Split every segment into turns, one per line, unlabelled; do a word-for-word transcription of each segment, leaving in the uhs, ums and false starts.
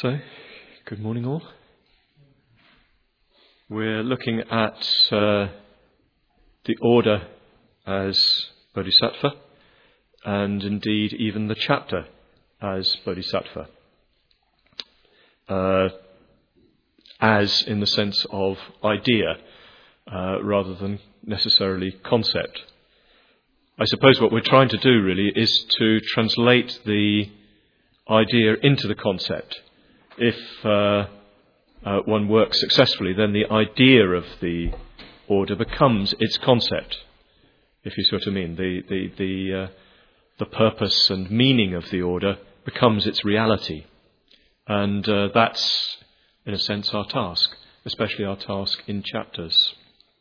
So, good morning all. We're looking at uh, the order as Bodhisattva, and indeed even the chapter as Bodhisattva, uh, as in the sense of idea uh, rather than necessarily concept. I suppose what we're trying to do really is to translate the idea into the concept. If uh, uh, one works successfully, then the idea of the order becomes its concept, if you see what I mean. The the the, uh, the purpose and meaning of the order becomes its reality. And uh, that's, in a sense, our task, especially our task in chapters.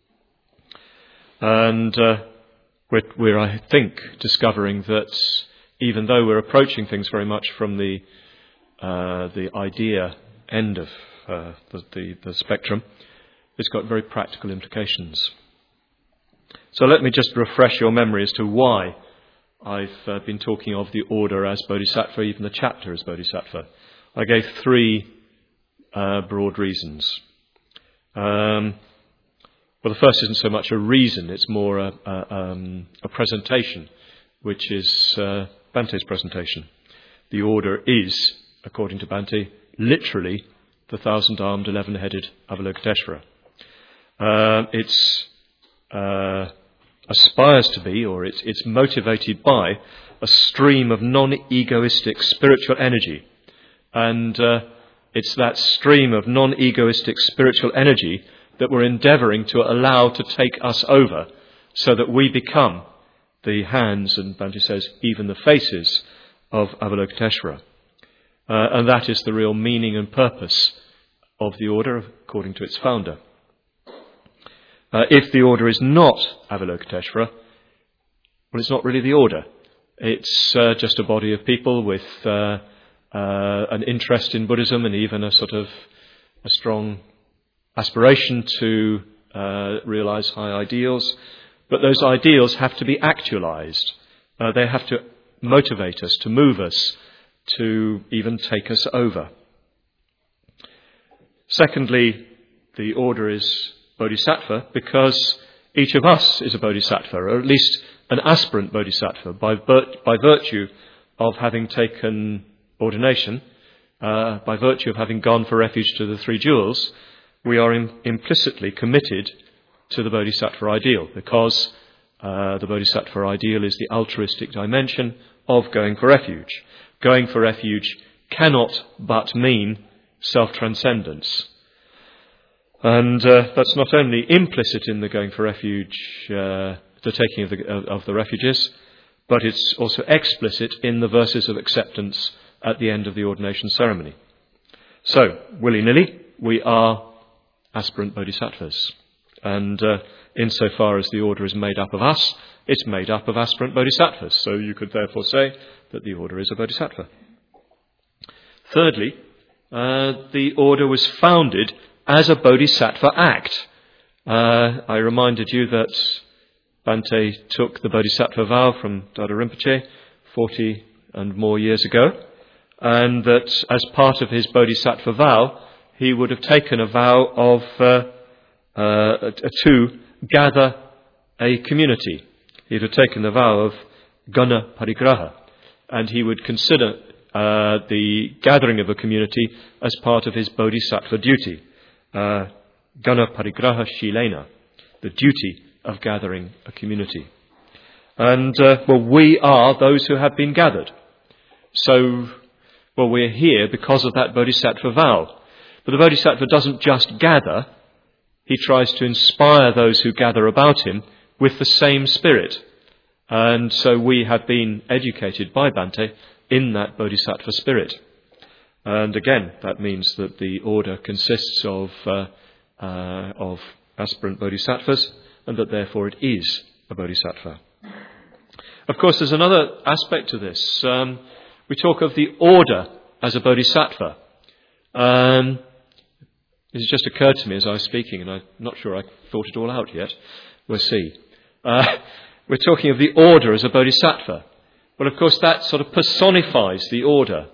And uh, we're, we're, I think, discovering that even though we're approaching things very much from the Uh, the idea end of uh, the, the, the spectrum, it's got very practical implications. So let me just refresh your memory as to why I've uh, been talking of the order as Bodhisattva, even the chapter as Bodhisattva. I gave three uh, broad reasons. Um, well, the first isn't so much a reason, it's more a, a, um, a presentation, which is uh, Bante's presentation. The order is, according to Bante, literally the thousand-armed, eleven-headed Avalokiteshvara. Uh, it's uh, aspires to be, or it's, it's motivated by, a stream of non-egoistic spiritual energy. And uh, it's that stream of non-egoistic spiritual energy that we're endeavouring to allow to take us over, so that we become the hands, and Bante says, even the faces of Avalokiteshvara. Uh, and that is the real meaning and purpose of the order, according to its founder. Uh, if the order is not Avalokiteshvara, well, it's not really the order. It's uh, just a body of people with uh, uh, an interest in Buddhism and even a sort of a strong aspiration to uh, realize high ideals. But those ideals have to be actualized. Uh, they have to motivate us, to move us, to even take us over. Secondly, the order is Bodhisattva because each of us is a Bodhisattva, or at least an aspirant Bodhisattva, by, vir- by virtue of having taken ordination, uh, by virtue of having gone for refuge to the Three Jewels. We are im- implicitly committed to the Bodhisattva ideal, because uh, the Bodhisattva ideal is the altruistic dimension of going for refuge. Going for refuge cannot but mean self-transcendence. And uh, that's not only implicit in the going for refuge, uh, the taking of the, of the refuges, but it's also explicit in the verses of acceptance at the end of the ordination ceremony. So, willy-nilly, we are aspirant bodhisattvas. And uh, insofar as the order is made up of us, it's made up of aspirant bodhisattvas. So you could therefore say that the order is a bodhisattva. Thirdly, uh, the order was founded as a bodhisattva act. Uh, I reminded you that Bante took the bodhisattva vow from Dada Rinpoche forty and more years ago, and that as part of his bodhisattva vow, he would have taken a vow of uh, uh, to gather a community. He would have taken the vow of Gana Parigraha, and he would consider uh, the gathering of a community as part of his bodhisattva duty. Uh, Gana Parigraha Shilena, the duty of gathering a community. And, uh, well, we are those who have been gathered. So, well, we're here because of that bodhisattva vow. But the bodhisattva doesn't just gather, he tries to inspire those who gather about him with the same spirit. And so we have been educated by Bante in that bodhisattva spirit. And again, that means that the order consists of uh, uh, of aspirant bodhisattvas, and that therefore it is a bodhisattva. Of course, there's another aspect to this. Um, we talk of the order as a bodhisattva. Um, this has just occurred to me as I was speaking, and I'm not sure I thought it all out yet. We'll see. Uh, we're talking of the order as a bodhisattva. Well, of course, that sort of personifies the order.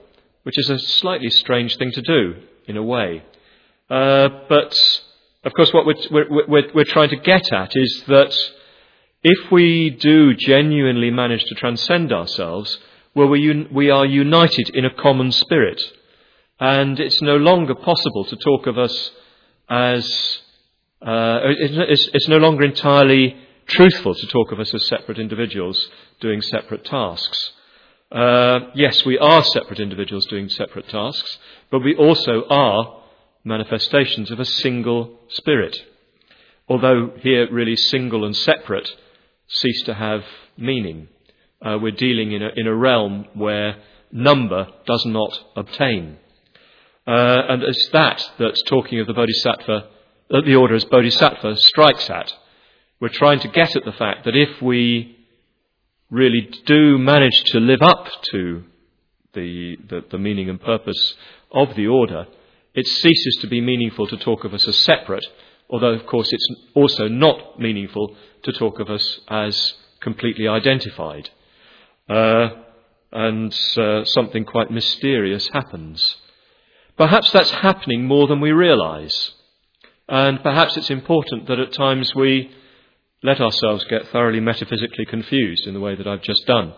which is a slightly strange thing to do, in a way. Uh, but, of course, what we're, we're, we're trying to get at is that if we do genuinely manage to transcend ourselves, well, we, un- we are united in a common spirit. And it's no longer possible to talk of us as... Uh, it's, it's no longer entirely truthful to talk of us as separate individuals doing separate tasks. Uh, yes, we are separate individuals doing separate tasks, but we also are manifestations of a single spirit. Although here really single and separate cease to have meaning. Uh, we're dealing in a, in a realm where number does not obtain. Uh, and it's that that's talking of the Bodhisattva, that the order as Bodhisattva strikes at. We're trying to get at the fact that if we really do manage to live up to the, the, the meaning and purpose of the order, it ceases to be meaningful to talk of us as separate, although, of course, it's also not meaningful to talk of us as completely identified. Uh, and uh, something quite mysterious happens. Perhaps that's happening more than we realise. And perhaps it's important that at times we let ourselves get thoroughly metaphysically confused in the way that I've just done,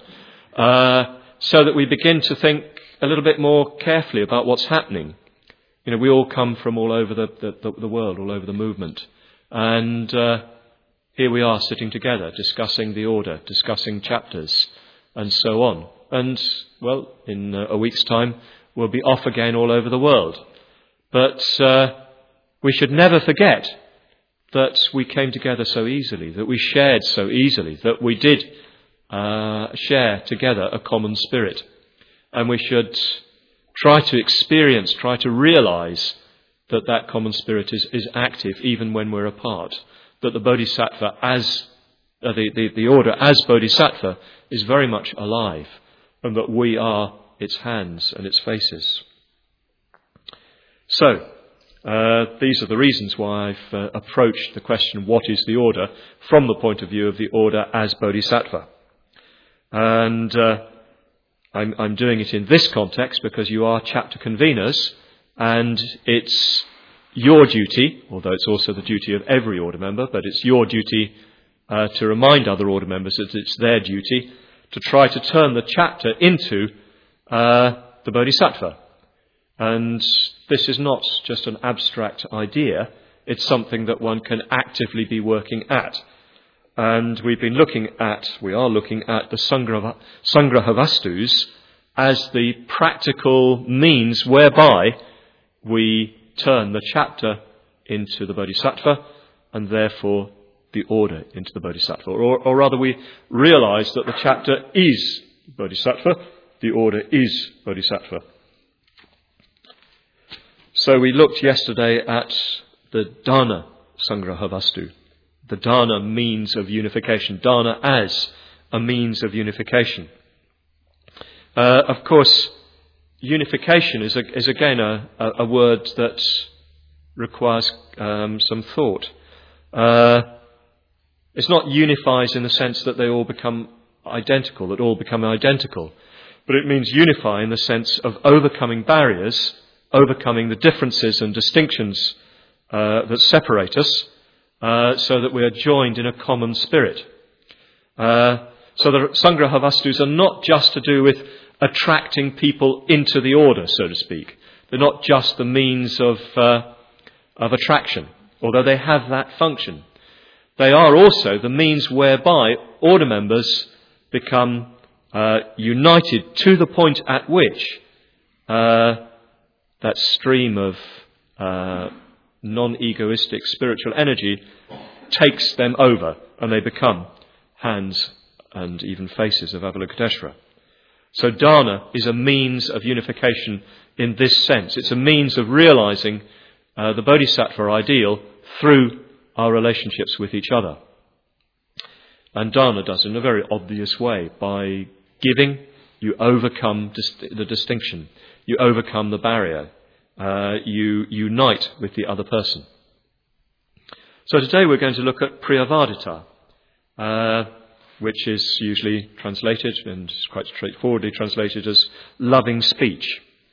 uh, so that we begin to think a little bit more carefully about what's happening. You know, we all come from all over the, the, the world, all over the movement. And uh, here we are sitting together, discussing the order, discussing chapters, and so on. And, well, in a week's time, we'll be off again all over the world. But uh, we should never forget that we came together so easily, that we shared so easily, that we did uh, share together a common spirit. And we should try to experience, try to realise that that common spirit is, is active even when we're apart. That the Bodhisattva as, uh, the, the, the order as Bodhisattva is very much alive, and that we are its hands and its faces. So, Uh, these are the reasons why I've uh, approached the question, what is the order, from the point of view of the order as Bodhisattva. And uh, I'm, I'm doing it in this context because you are chapter conveners, and it's your duty, although it's also the duty of every order member, but it's your duty uh, to remind other order members that it's their duty to try to turn the chapter into uh, the Bodhisattva. And this is not just an abstract idea, it's something that one can actively be working at. And we've been looking at, we are looking at the Sangraha, Sangrahavastus as the practical means whereby we turn the chapter into the Bodhisattva, and therefore the order into the Bodhisattva. Or, or rather, we realise that the chapter is Bodhisattva, the order is Bodhisattva. So we looked yesterday at the Dana Sangrahavastu, the Dana means of unification, Dana as a means of unification. Uh, of course, unification is, a, is again a, a, a word that requires um, some thought. Uh, it's not unifies in the sense that they all become identical, that all become identical, but it means unify in the sense of overcoming barriers, overcoming the differences and distinctions uh, that separate us, uh, so that we are joined in a common spirit. Uh, so the Sangrahavastus are not just to do with attracting people into the order, so to speak. They're not just the means of uh, of attraction, although they have that function. They are also the means whereby order members become uh, united to the point at which uh, that stream of uh, non-egoistic spiritual energy takes them over, and they become hands and even faces of Avalokiteshvara. So Dana is a means of unification in this sense. It's a means of realizing uh, the Bodhisattva ideal through our relationships with each other. And Dana does in a very obvious way. By giving, you overcome dis- the distinction. You overcome the barrier. Uh, you unite with the other person. So today we're going to look at Priyavadita, uh, which is usually translated, and quite straightforwardly translated, as loving speech.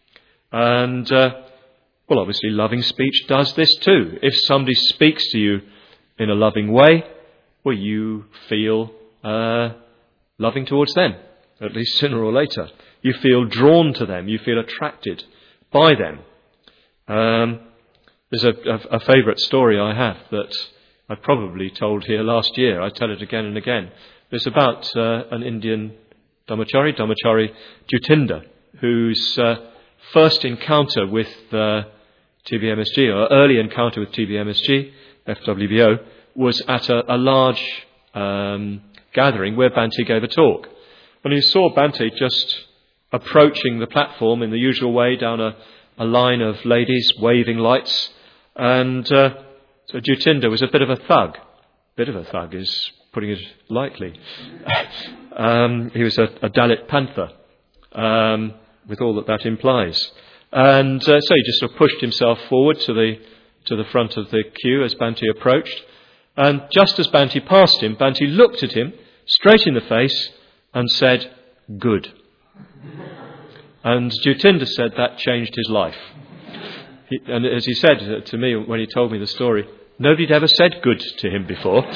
And, uh, well, obviously loving speech does this too. If somebody speaks to you in a loving way, well, you feel uh, loving towards them, at least sooner or later. You feel drawn to them. You feel attracted by them. Um, there's a, a, a favourite story I have that I probably told here last year. I tell it again and again. It's about uh, an Indian Dhammachari, Dhammachari Jyotinda, whose uh, first encounter with uh, T B M S G, or early encounter with T B M S G, F W B O, was at a, a large um, gathering where Bhante gave a talk. And he saw Bhante just approaching the platform in the usual way down a, a line of ladies waving lights. And uh, so Jyotinda was a bit of a thug. Bit of a thug is putting it lightly. um, he was a, a Dalit Panther, um, with all that that implies. And uh, so he just sort of pushed himself forward to the to the front of the queue as Bhante approached. And just as Bhante passed him, Bhante looked at him straight in the face and said, "Good." And Jyotinda said that changed his life. He, and as he said to me when he told me the story, nobody had ever said good to him before.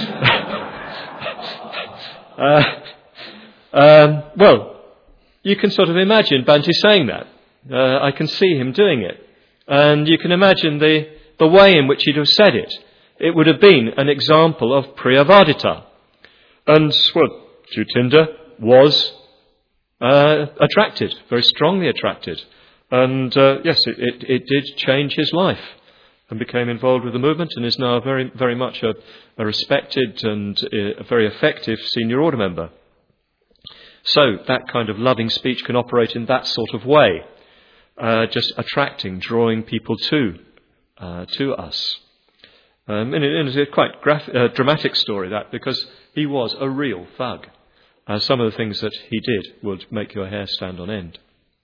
uh, um, well, you can sort of imagine Bhante saying that. Uh, I can see him doing it. And you can imagine the, the way in which he'd have said it. It would have been an example of Priyavadita. And, well, Jyotinda was uh, attracted, very strongly attracted. And, uh, yes, it, it, it did change his life and became involved with the movement and is now very, very much a, a respected and a very effective senior order member. So that kind of loving speech can operate in that sort of way, uh, just attracting, drawing people to uh, to us. Um, and, it, and it's a quite graph, uh, dramatic story, that, because he was a real thug. Uh, some of the things that he did would make your hair stand on end.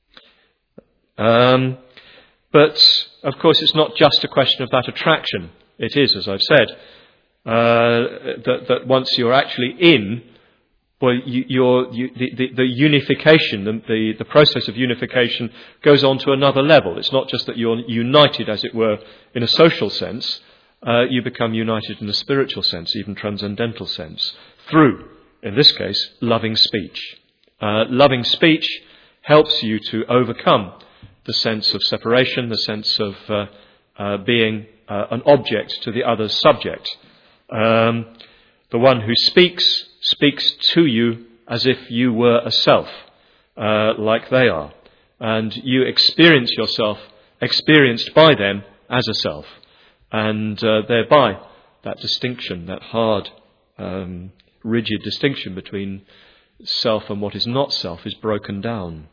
Um, but, of course, it's not just a question of that attraction. It is, as I've said, uh, that, that once you're actually in, well, you, you're, you, the, the, the unification, the, the, the process of unification goes on to another level. It's not just that you're united, as it were, in a social sense. Uh, you become united in a spiritual sense, even transcendental sense, through, in this case, loving speech. Uh, loving speech helps you to overcome the sense of separation, the sense of uh, uh, being uh, an object to the other's subject. Um, the one who speaks, speaks to you as if you were a self, uh, like they are. And you experience yourself, experienced by them as a self. And uh, thereby, that distinction, that hard, um, rigid distinction between self and what is not self is broken down.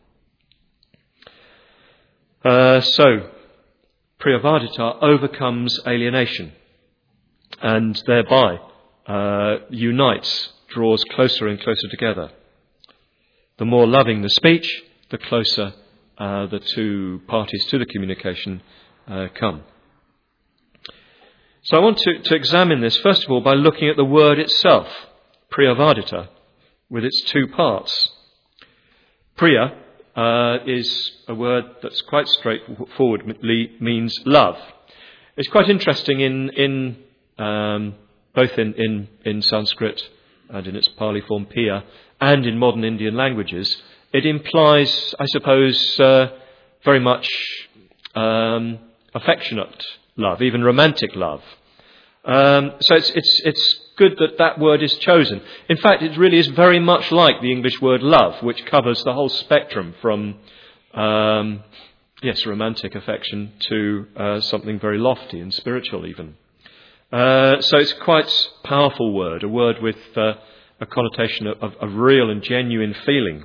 Uh, so, Priyavadita overcomes alienation and thereby uh, unites, draws closer and closer together. The more loving the speech, the closer uh, the two parties to the communication uh, come. So I want to, to examine this, first of all, by looking at the word itself, Priyavadita, with its two parts. Priya uh, is a word that's quite straightforwardly means love. It's quite interesting in, in um, both in, in, in Sanskrit and in its Pali form Piya, and in modern Indian languages. It implies, I suppose, uh, very much um, affectionate love, even romantic love. Um, so it's, it's, it's good that that word is chosen. In fact, it really is very much like the English word love, which covers the whole spectrum from, um, yes, romantic affection to uh, something very lofty and spiritual even. Uh, so it's quite a powerful word, a word with uh, a connotation of, of, of real and genuine feeling.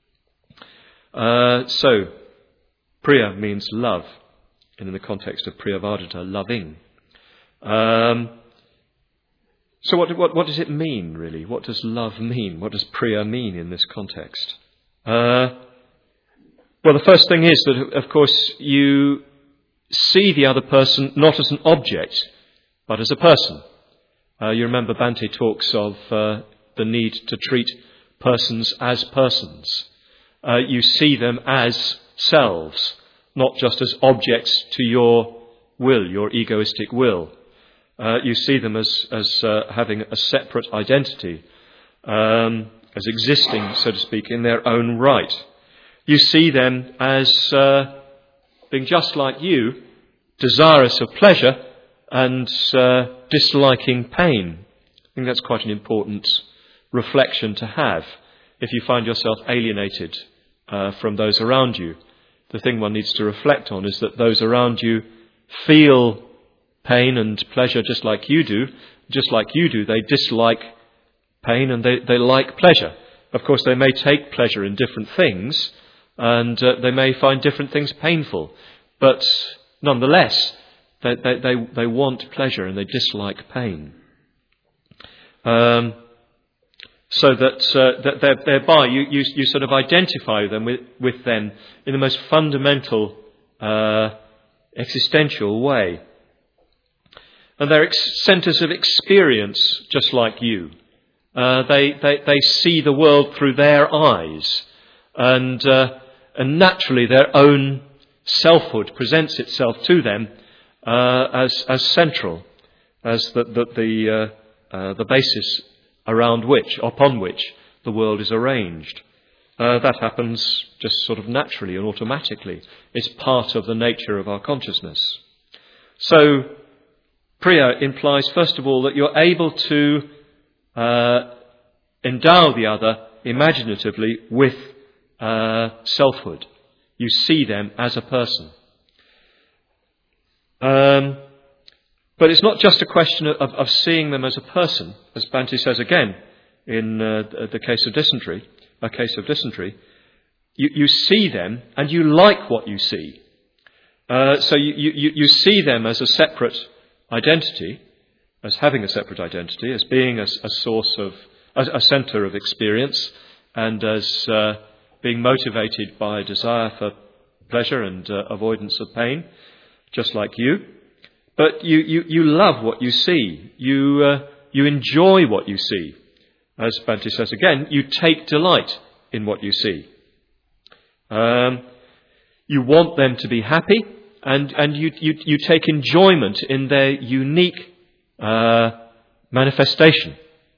Uh, so, Priya means love. And in the context of Priyavadita, loving. Um, so what, what, what does it mean, really? What does love mean? What does Priya mean in this context? Uh, well, the first thing is that, of course, you see the other person not as an object, but as a person. Uh, you remember Bhante talks of uh, the need to treat persons as persons. Uh, you see them as selves, not just as objects to your will, your egoistic will. Uh, you see them as, as uh, having a separate identity, um, as existing, so to speak, in their own right. You see them as uh, being just like you, desirous of pleasure and uh, disliking pain. I think that's quite an important reflection to have if you find yourself alienated uh, from those around you. The thing one needs to reflect on is that those around you feel pain and pleasure just like you do. Just like you do, they dislike pain and they, they like pleasure. Of course, they may take pleasure in different things and uh, they may find different things painful. But nonetheless, they, they, they, they want pleasure and they dislike pain. Um, so that, uh, that thereby you, you, you sort of identify them with, with them in the most fundamental, uh, existential way. And they're ex- centres of experience just like you. Uh, they, they, they see the world through their eyes. And, uh, and naturally their own selfhood presents itself to them uh, as, as central, as the, the, the, uh, uh, the basis around which, upon which the world is arranged. Uh, that happens just sort of naturally and automatically. It's part of the nature of our consciousness. So, Priya implies, first of all, that you're able to uh, endow the other imaginatively with uh, selfhood. You see them as a person. Um, but it's not just a question of, of seeing them as a person, as Bhante says again in uh, the case of dysentery, a case of dysentery. You, you see them and you like what you see. Uh, so you, you, you see them as a separate identity, as having a separate identity, as being a, a source of, a, a centre of experience, and as uh, being motivated by a desire for pleasure and uh, avoidance of pain, just like you. But you, you, you love what you see. You, uh, you enjoy what you see. As Bhante says again, you take delight in what you see. Um, you want them to be happy, and, and you, you, you take enjoyment in their unique uh, manifestation.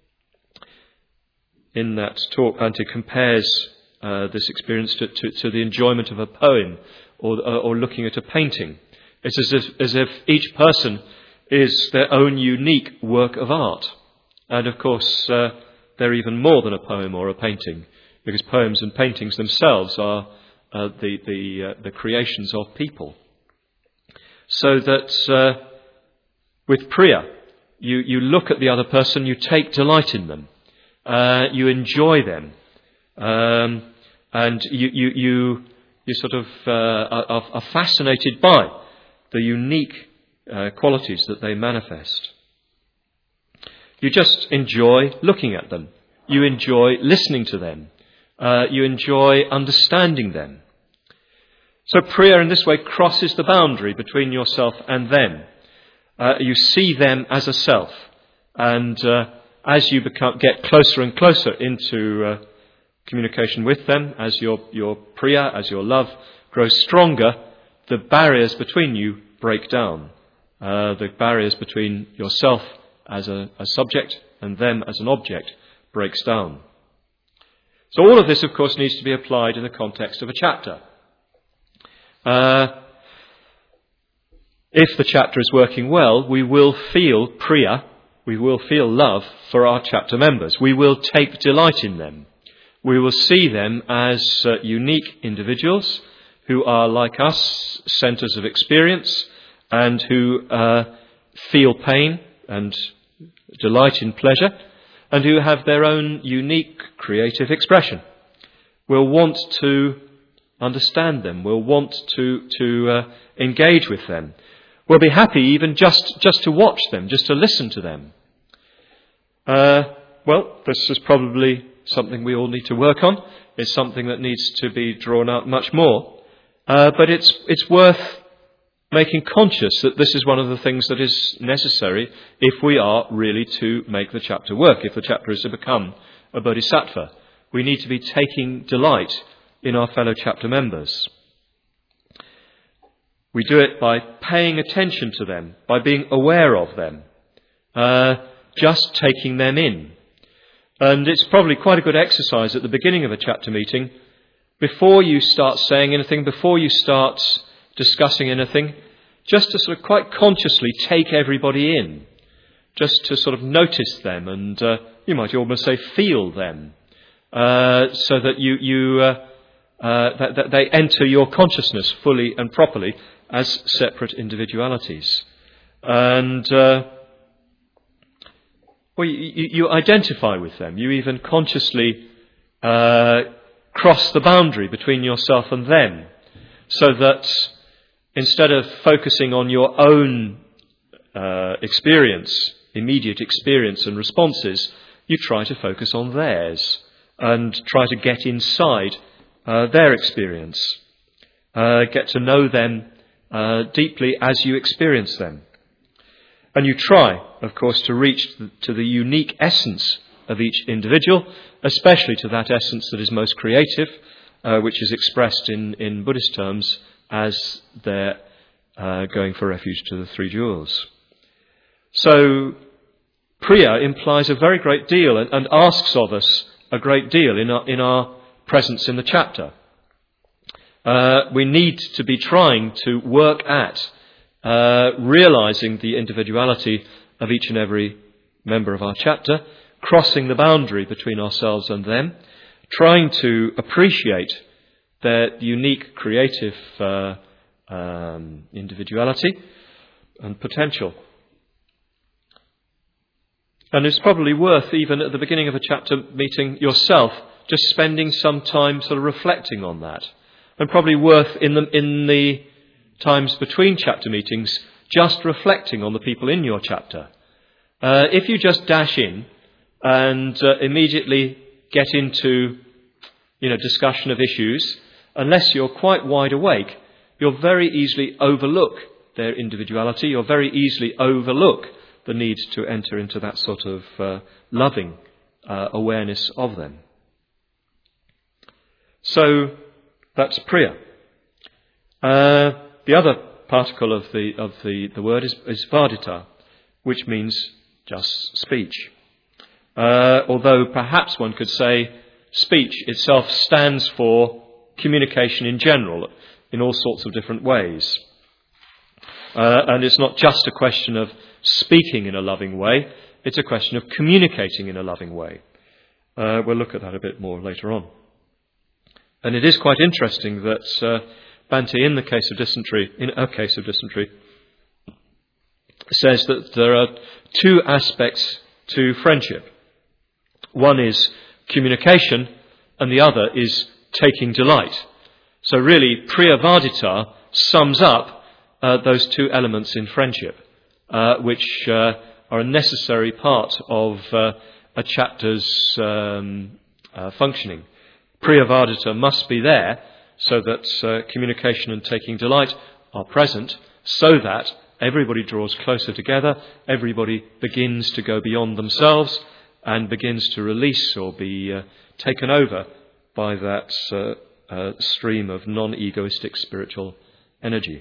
In that talk, Bhante compares uh, this experience to, to, to the enjoyment of a poem or, or looking at a painting. It's as if, as if each person is their own unique work of art. And of course, uh, they're even more than a poem or a painting, because poems and paintings themselves are uh, the the, uh, the creations of people. So that uh, with Priya, you, you look at the other person, you take delight in them, uh, you enjoy them, um, and you you you, you sort of uh, are, are fascinated by the unique uh, qualities that they manifest. You just enjoy looking at them. You enjoy listening to them. Uh, you enjoy understanding them. So Priya in this way crosses the boundary between yourself and them. Uh, you see them as a self. And uh, as you become, get closer and closer into uh, communication with them, as your, your Priya, as your love grows stronger, the barriers between you break down. Uh, the barriers between yourself as a, a subject and them as an object breaks down. So all of this, of course, needs to be applied in the context of a chapter. Uh, if the chapter is working well, we will feel Priya, we will feel love for our chapter members. We will take delight in them. We will see them as uh, unique individuals who are, like us, centres of experience and who uh, feel pain and delight in pleasure, and who have their own unique creative expression. We'll want to understand them. We'll want to to uh, engage with them. We'll be happy even just, just to watch them, just to listen to them. Uh, well, this is probably something we all need to work on. It's something that needs to be drawn out much more. Uh, but it's it's worth making conscious that this is one of the things that is necessary if we are really to make the chapter work, if the chapter is to become a bodhisattva. We need to be taking delight in our fellow chapter members. We do it by paying attention to them, by being aware of them, uh, just taking them in. And it's probably quite a good exercise at the beginning of a chapter meeting, before you start saying anything, before you start discussing anything, just to sort of quite consciously take everybody in, just to sort of notice them and uh, you might almost say feel them, uh, so that you, you uh, uh, that, that they enter your consciousness fully and properly as separate individualities. And uh, well, you, you identify with them. You even consciously uh, cross the boundary between yourself and them, so that instead of focusing on your own uh, experience, immediate experience and responses, you try to focus on theirs and try to get inside uh, their experience, uh, get to know them uh, deeply as you experience them. And you try, of course, to reach the, to the unique essence of each individual, especially to that essence that is most creative, uh, which is expressed in, in Buddhist terms as their uh, going for refuge to the three jewels. So, Priya implies a very great deal and, and asks of us a great deal in our, in our presence in the chapter. Uh, we need to be trying to work at uh, realizing the individuality of each and every member of our chapter, crossing the boundary between ourselves and them, trying to appreciate their unique creative uh, um, individuality and potential. And it's probably worth, even at the beginning of a chapter meeting yourself, just spending some time sort of reflecting on that. And probably worth, in the, in the times between chapter meetings, just reflecting on the people in your chapter. Uh, if you just dash in and uh, immediately get into, you know, discussion of issues, unless you're quite wide awake, you'll very easily overlook their individuality. You'll very easily overlook the need to enter into that sort of uh, loving uh, awareness of them. So that's Priya. Uh, the other particle of the of the, the word is, is Vardita, which means just speech. Uh, although perhaps one could say speech itself stands for communication in general, in all sorts of different ways. Uh, and it's not just a question of speaking in a loving way, it's a question of communicating in a loving way. Uh, we'll look at that a bit more later on. And it is quite interesting that uh, Bhante, in the case of dysentery, in a case of dysentery, says that there are two aspects to friendship. One is communication, and the other is taking delight. So really, Priya Vardita sums up uh, those two elements in friendship, uh, which uh, are a necessary part of uh, a chapter's um, uh, functioning. Priya Vardita must be there so that uh, communication and taking delight are present, so that everybody draws closer together, everybody begins to go beyond themselves and begins to release or be uh, taken over by that uh, uh, stream of non-egoistic spiritual energy.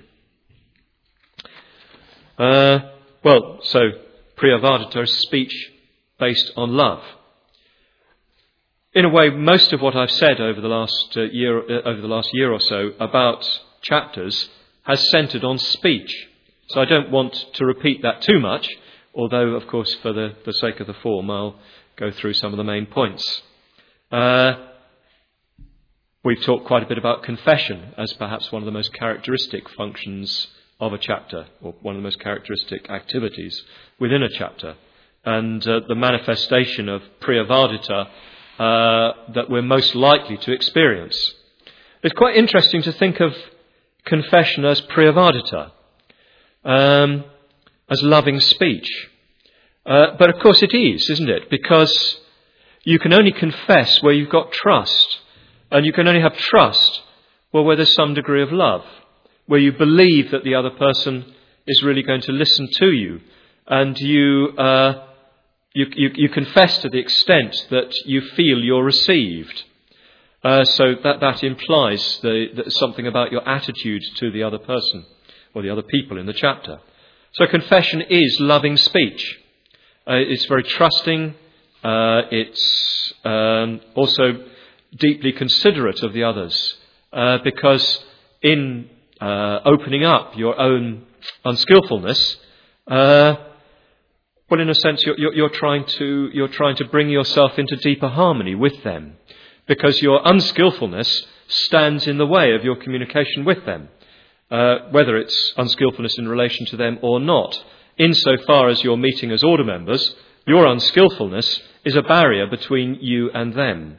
Uh, well, so Priya Vardita is speech based on love. In a way, most of what I've said over the last uh, year, uh, over the last year or so about chapters has centred on speech. So I don't want to repeat that too much, although, of course, for the, the sake of the form, I'll go through some of the main points. Uh, we've talked quite a bit about confession as perhaps one of the most characteristic functions of a chapter, or one of the most characteristic activities within a chapter, and uh, the manifestation of Priya Vardita uh, that we're most likely to experience. It's quite interesting to think of confession as Priya Vardita, um, as loving speech. Uh, but of course it is, isn't it? Because you can only confess where you've got trust. And you can only have trust, well, where there's some degree of love, where you believe that the other person is really going to listen to you. And you, uh, you, you, you confess to the extent that you feel you're received. Uh, so that, that implies the, the, something about your attitude to the other person. or the other people in the chapter. So confession is loving speech. Uh, it's very trusting. Uh, it's um, also deeply considerate of the others, uh, because in uh, opening up your own unskillfulness, uh, well, in a sense, you're, you're, you're trying to you're trying to bring yourself into deeper harmony with them, because your unskillfulness stands in the way of your communication with them, uh, whether it's unskillfulness in relation to them or not. Insofar as you're meeting as order members, your unskillfulness is a barrier between you and them.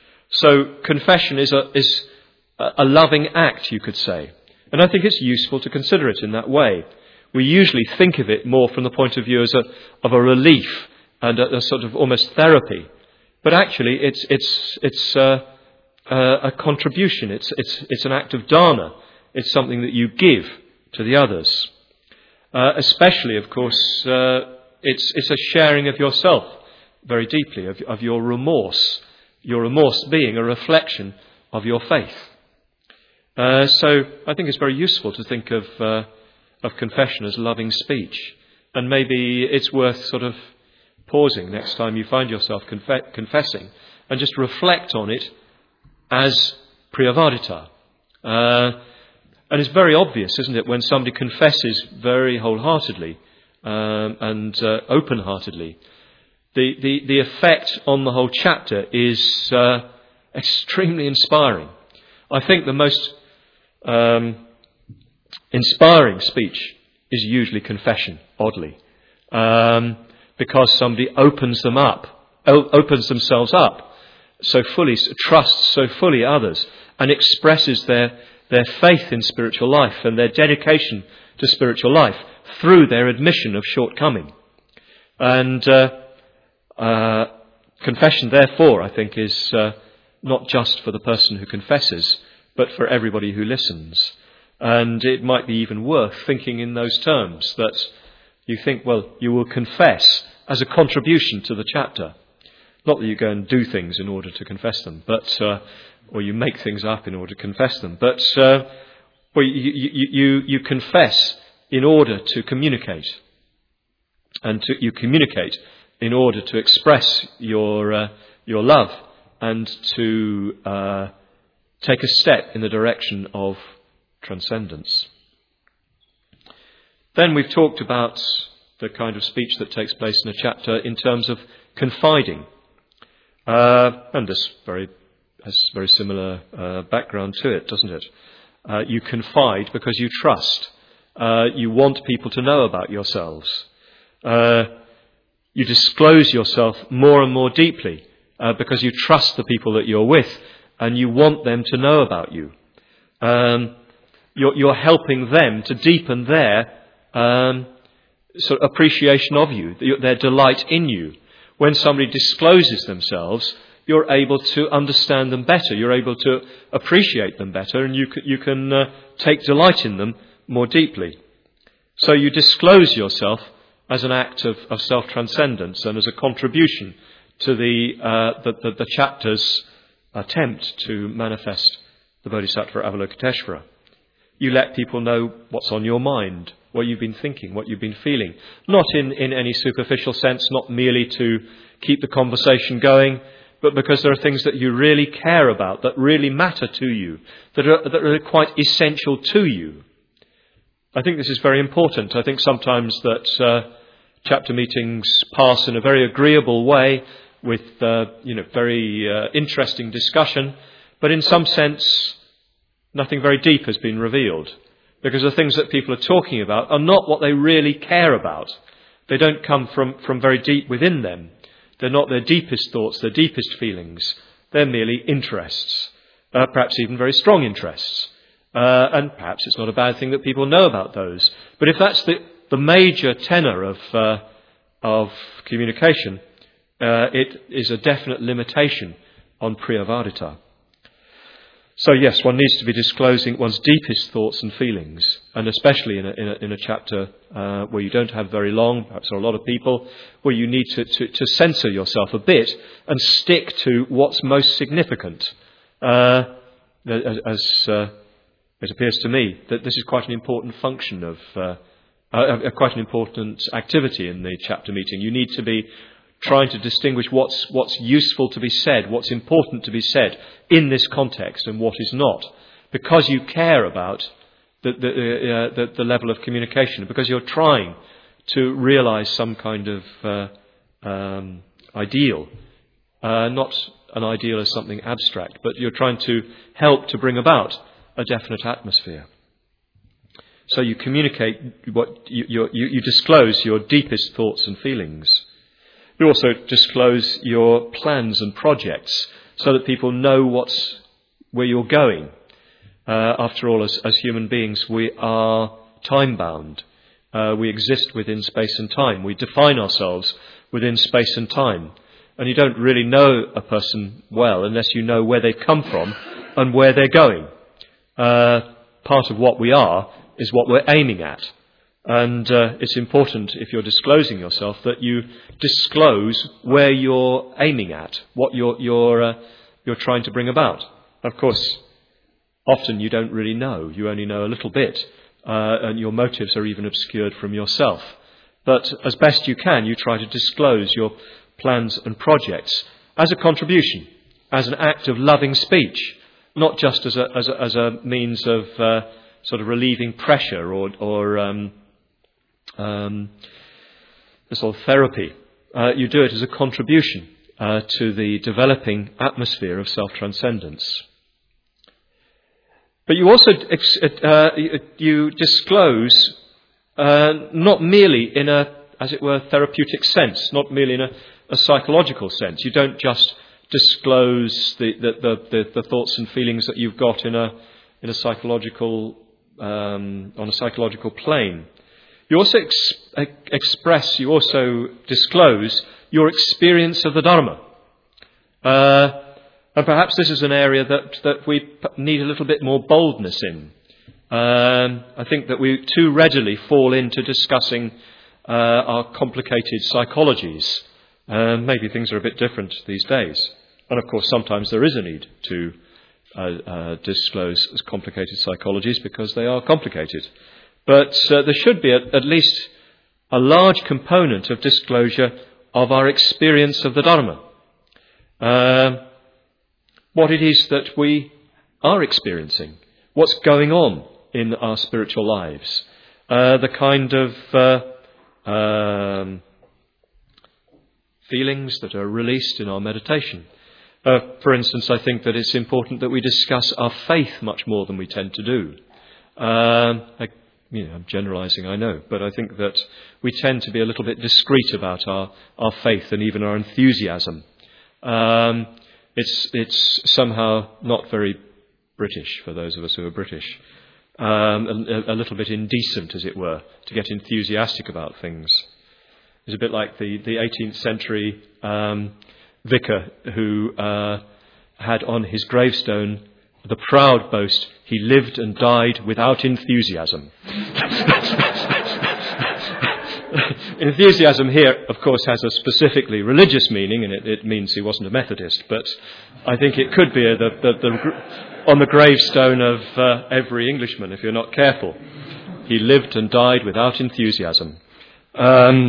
So confession is a is a loving act, you could say, and I think it's useful to consider it in that way. We usually think of it more from the point of view as a, of a relief and a, a sort of almost therapy. But actually, it's it's it's uh, uh, a contribution. It's it's it's an act of dana. It's something that you give to the others. Uh, especially, of course, uh, it's it's a sharing of yourself very deeply, of, of your remorse. Your remorse being a reflection of your faith. Uh, so I think it's very useful to think of. Uh, of confession as loving speech. And maybe it's worth sort of pausing next time you find yourself conf- confessing and just reflect on it as priyavadita. Uh, and it's very obvious, isn't it, when somebody confesses very wholeheartedly um, and uh, open-heartedly. The, the, the effect on the whole chapter is uh, extremely inspiring. I think the most... Um, Inspiring speech is usually confession, oddly, um, because somebody opens them up, o- opens themselves up so fully, trusts so fully others, and expresses their, their faith in spiritual life and their dedication to spiritual life through their admission of shortcoming. And uh, uh, confession, therefore, I think, is uh, not just for the person who confesses, but for everybody who listens. And it might be even worth thinking in those terms, that you think, well, you will confess as a contribution to the chapter. Not that you go and do things in order to confess them, but uh, or you make things up in order to confess them. But uh, well, you, you, you, you confess in order to communicate. And to, you communicate in order to express your, uh, your love and to uh, take a step in the direction of transcendence. Then we've talked about the kind of speech that takes place in a chapter in terms of confiding. Uh, and this very has very similar uh, background to it, doesn't it? Uh, you confide because you trust. Uh, you want people to know about yourselves. Uh, you disclose yourself more and more deeply uh, because you trust the people that you're with and you want them to know about you. Um, You're, you're helping them to deepen their um, sort of appreciation of you, their delight in you. When somebody discloses themselves, you're able to understand them better. You're able to appreciate them better, and you can, you can uh, take delight in them more deeply. So you disclose yourself as an act of, of self-transcendence and as a contribution to the, uh, the, the, the chapter's attempt to manifest the Bodhisattva Avalokiteshvara. You let people know what's on your mind, what you've been thinking, what you've been feeling. Not in, in any superficial sense, not merely to keep the conversation going, but because there are things that you really care about, that really matter to you, that are, that are quite essential to you. I think this is very important. I think sometimes that uh, chapter meetings pass in a very agreeable way with uh, you know, very uh, interesting discussion, but in some sense, nothing very deep has been revealed, because the things that people are talking about are not what they really care about. They don't come from, from very deep within them. They're not their deepest thoughts, their deepest feelings. They're merely interests, uh, perhaps even very strong interests. Uh, and perhaps it's not a bad thing that people know about those. But if that's the, the major tenor of, uh, of communication, uh, it is a definite limitation on priyavadita. So yes, one needs to be disclosing one's deepest thoughts and feelings, and especially in a, in a, in a chapter uh, where you don't have very long, perhaps there are a lot of people, where you need to, to, to censor yourself a bit and stick to what's most significant. Uh, as, as, uh, it appears to me that this is quite an important function of, uh, uh, quite an important activity in the chapter meeting. You need to be trying to distinguish what's what's useful to be said, what's important to be said in this context, and what is not, because you care about the the, uh, the, the level of communication, because you're trying to realise some kind of uh, um, ideal, uh, not an ideal as something abstract, but you're trying to help to bring about a definite atmosphere. So you communicate what you, you, you disclose your deepest thoughts and feelings. You also disclose your plans and projects so that people know what's where you're going. Uh, after all, as, as human beings, we are time-bound. Uh, we exist within space and time. We define ourselves within space and time. And you don't really know a person well unless you know where they've come from and where they're going. Uh, part of what we are is what we're aiming at. And uh, it's important, if you're disclosing yourself, that you disclose where you're aiming at, what you're you're uh, you're trying to bring about. Of course, often you don't really know. You only know a little bit, uh, and your motives are even obscured from yourself. But as best you can, you try to disclose your plans and projects as a contribution, as an act of loving speech, not just as a as a, as a means of uh, sort of relieving pressure or or um, Um, this sort of therapy. Uh, you do it as a contribution uh, to the developing atmosphere of self-transcendence. But you also ex- uh, you disclose uh, not merely in a, as it were, therapeutic sense, not merely in a, a psychological sense. You don't just disclose the the, the, the the thoughts and feelings that you've got in a in a psychological um, on a psychological plane. You also ex- express, you also disclose your experience of the Dharma. Uh, and perhaps this is an area that, that we need a little bit more boldness in. Um, I think that we too readily fall into discussing uh, our complicated psychologies. Uh, maybe things are a bit different these days. And of course, sometimes there is a need to uh, uh, disclose complicated psychologies because they are complicated. But uh, there should be at, at least a large component of disclosure of our experience of the Dharma. Uh, what it is that we are experiencing, what's going on in our spiritual lives, uh, the kind of uh, um, feelings that are released in our meditation. Uh, for instance, I think that it's important that we discuss our faith much more than we tend to do. Uh, I, You know, I'm generalising, I know, but I think that we tend to be a little bit discreet about our, our faith and even our enthusiasm. Um, it's it's somehow not very British for those of us who are British. Um, a, a little bit indecent, as it were, to get enthusiastic about things. It's a bit like the, the eighteenth century um, vicar who uh, had on his gravestone the proud boast, he lived and died without enthusiasm. Enthusiasm here, of course, has a specifically religious meaning, and it, it means he wasn't a Methodist, but I think it could be the, the, the, on the gravestone of uh, every Englishman, if you're not careful. He lived and died without enthusiasm. Um,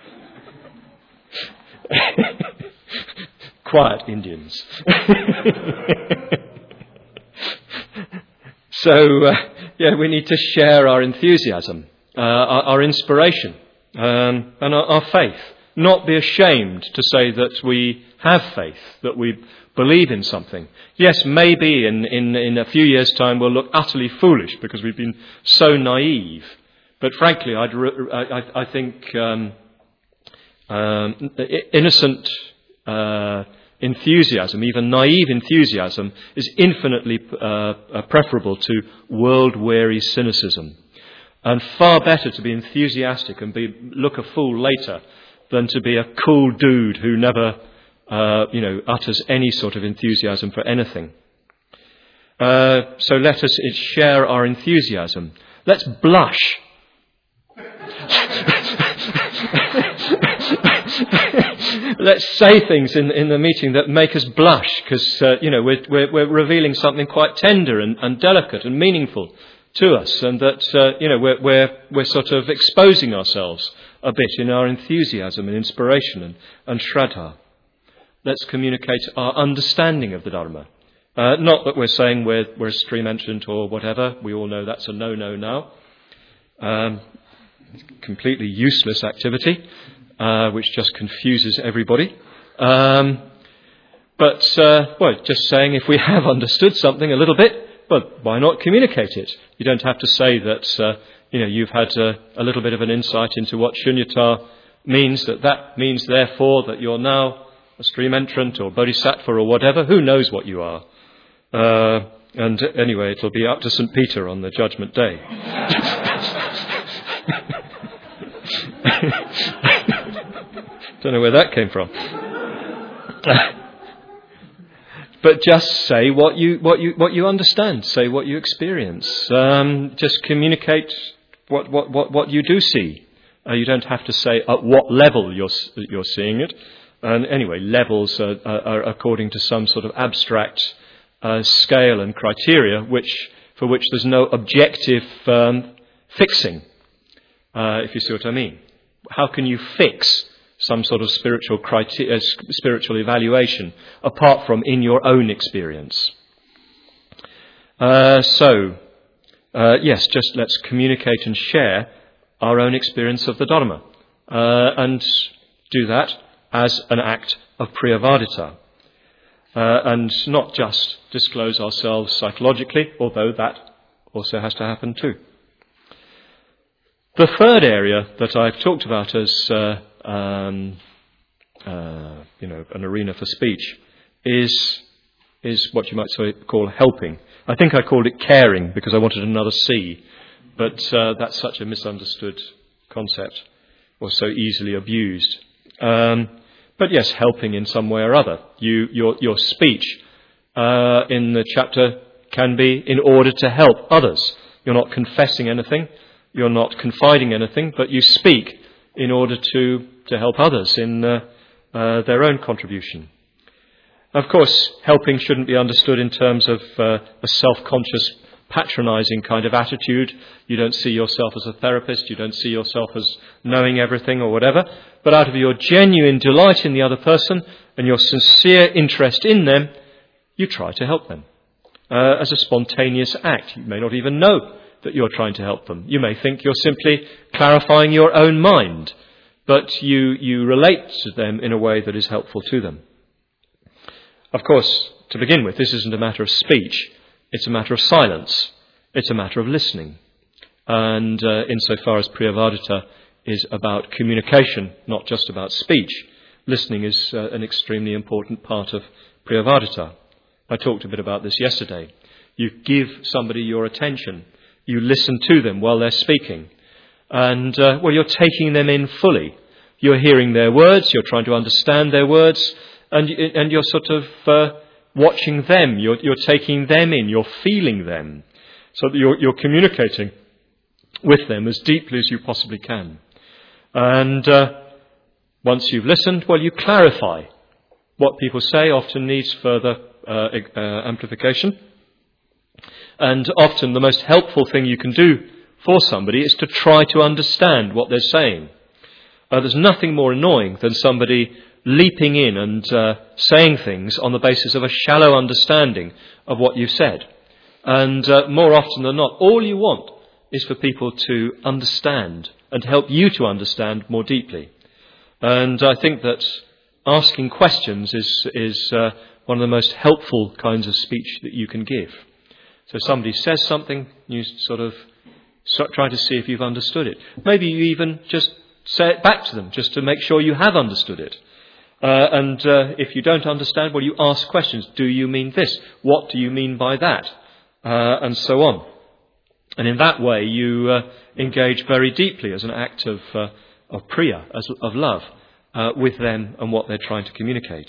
quiet Indians. So, uh, yeah, we need to share our enthusiasm, uh, our, our inspiration, um, and our, our faith. Not be ashamed to say that we have faith, that we believe in something. Yes, maybe in, in, in a few years' time we'll look utterly foolish because we've been so naive. But frankly, I'd re- I, I think um, um, innocent uh enthusiasm, even naive enthusiasm, is infinitely uh, preferable to world-weary cynicism. And far better to be enthusiastic and be look a fool later than to be a cool dude who never, uh, you know, utters any sort of enthusiasm for anything. Uh, so let us share our enthusiasm. Let's blush. let's say things in, in the meeting that make us blush because, uh, you know, we're, we're, we're revealing something quite tender and, and delicate and meaningful to us, and that, uh, you know, we're, we're, we're sort of exposing ourselves a bit in our enthusiasm and inspiration and, and shraddha. Let's communicate our understanding of the Dharma. Uh, not that we're saying we're, we're a stream entrant or whatever. We all know that's a no-no now. Um, completely useless activity, uh, which just confuses everybody. Um, but, uh, well, just saying if we have understood something a little bit, well, why not communicate it? You don't have to say that, uh, you know, you've had uh, a little bit of an insight into what shunyata means, that that means, therefore, that you're now a stream entrant or bodhisattva or whatever. Who knows what you are? Uh, and anyway, it'll be up to Saint Peter on the Judgment Day. Don't know where that came from. But just say what you what you what you understand. Say what you experience. Um, just communicate what what what, what you do see. Uh, you don't have to say at what level you're you're seeing it. And anyway, levels are, are, are according to some sort of abstract uh, scale and criteria, which for which there's no objective um, fixing. Uh, if you see what I mean. How can you fix some sort of spiritual criteria, uh, spiritual evaluation, apart from in your own experience? Uh, so, uh, yes, just let's communicate and share our own experience of the Dharma, uh, and do that as an act of priyavadita, uh, and not just disclose ourselves psychologically, although that also has to happen too. The third area that I've talked about as uh, um, uh, you know, an arena for speech is is what you might say, call helping. I think I called it caring because I wanted another C, but uh, that's such a misunderstood concept, or so easily abused. Um, but yes, helping in some way or other. You, your, your speech uh, in the chapter can be in order to help others. You're not confessing anything. You're not confiding anything, but you speak in order to, to help others in uh, uh, their own contribution. Of course, helping shouldn't be understood in terms of uh, a self-conscious, patronizing kind of attitude. You don't see yourself as a therapist. You don't see yourself as knowing everything or whatever. But out of your genuine delight in the other person and your sincere interest in them, you try to help them uh, as a spontaneous act. You may not even know that you're trying to help them. You may think you're simply clarifying your own mind, but you, you relate to them in a way that is helpful to them. Of course, to begin with, this isn't a matter of speech. It's a matter of silence. It's a matter of listening. And uh, insofar as priyavadita is about communication, not just about speech, listening is uh, an extremely important part of priyavadita. I talked a bit about this yesterday. You give somebody your attention. You listen to them while they're speaking. And, uh, well, you're taking them in fully. You're hearing their words. You're trying to understand their words. And, and you're sort of uh, watching them. You're, you're taking them in. You're feeling them. So that you're, you're communicating with them as deeply as you possibly can. And uh, once you've listened, well, you clarify. What people say often needs further uh, uh, amplification. And often the most helpful thing you can do for somebody is to try to understand what they're saying. Uh, there's nothing more annoying than somebody leaping in and uh, saying things on the basis of a shallow understanding of what you've said. And uh, more often than not, all you want is for people to understand and help you to understand more deeply. And I think that asking questions is, is uh, one of the most helpful kinds of speech that you can give. So somebody says something, you sort of try to see if you've understood it. Maybe you even just say it back to them, just to make sure you have understood it. Uh, and uh, if you don't understand, well, you ask questions. Do you mean this? What do you mean by that? Uh, and so on. And in that way, you uh, engage very deeply as an act of, uh, of priya, as, of love, uh, with them and what they're trying to communicate.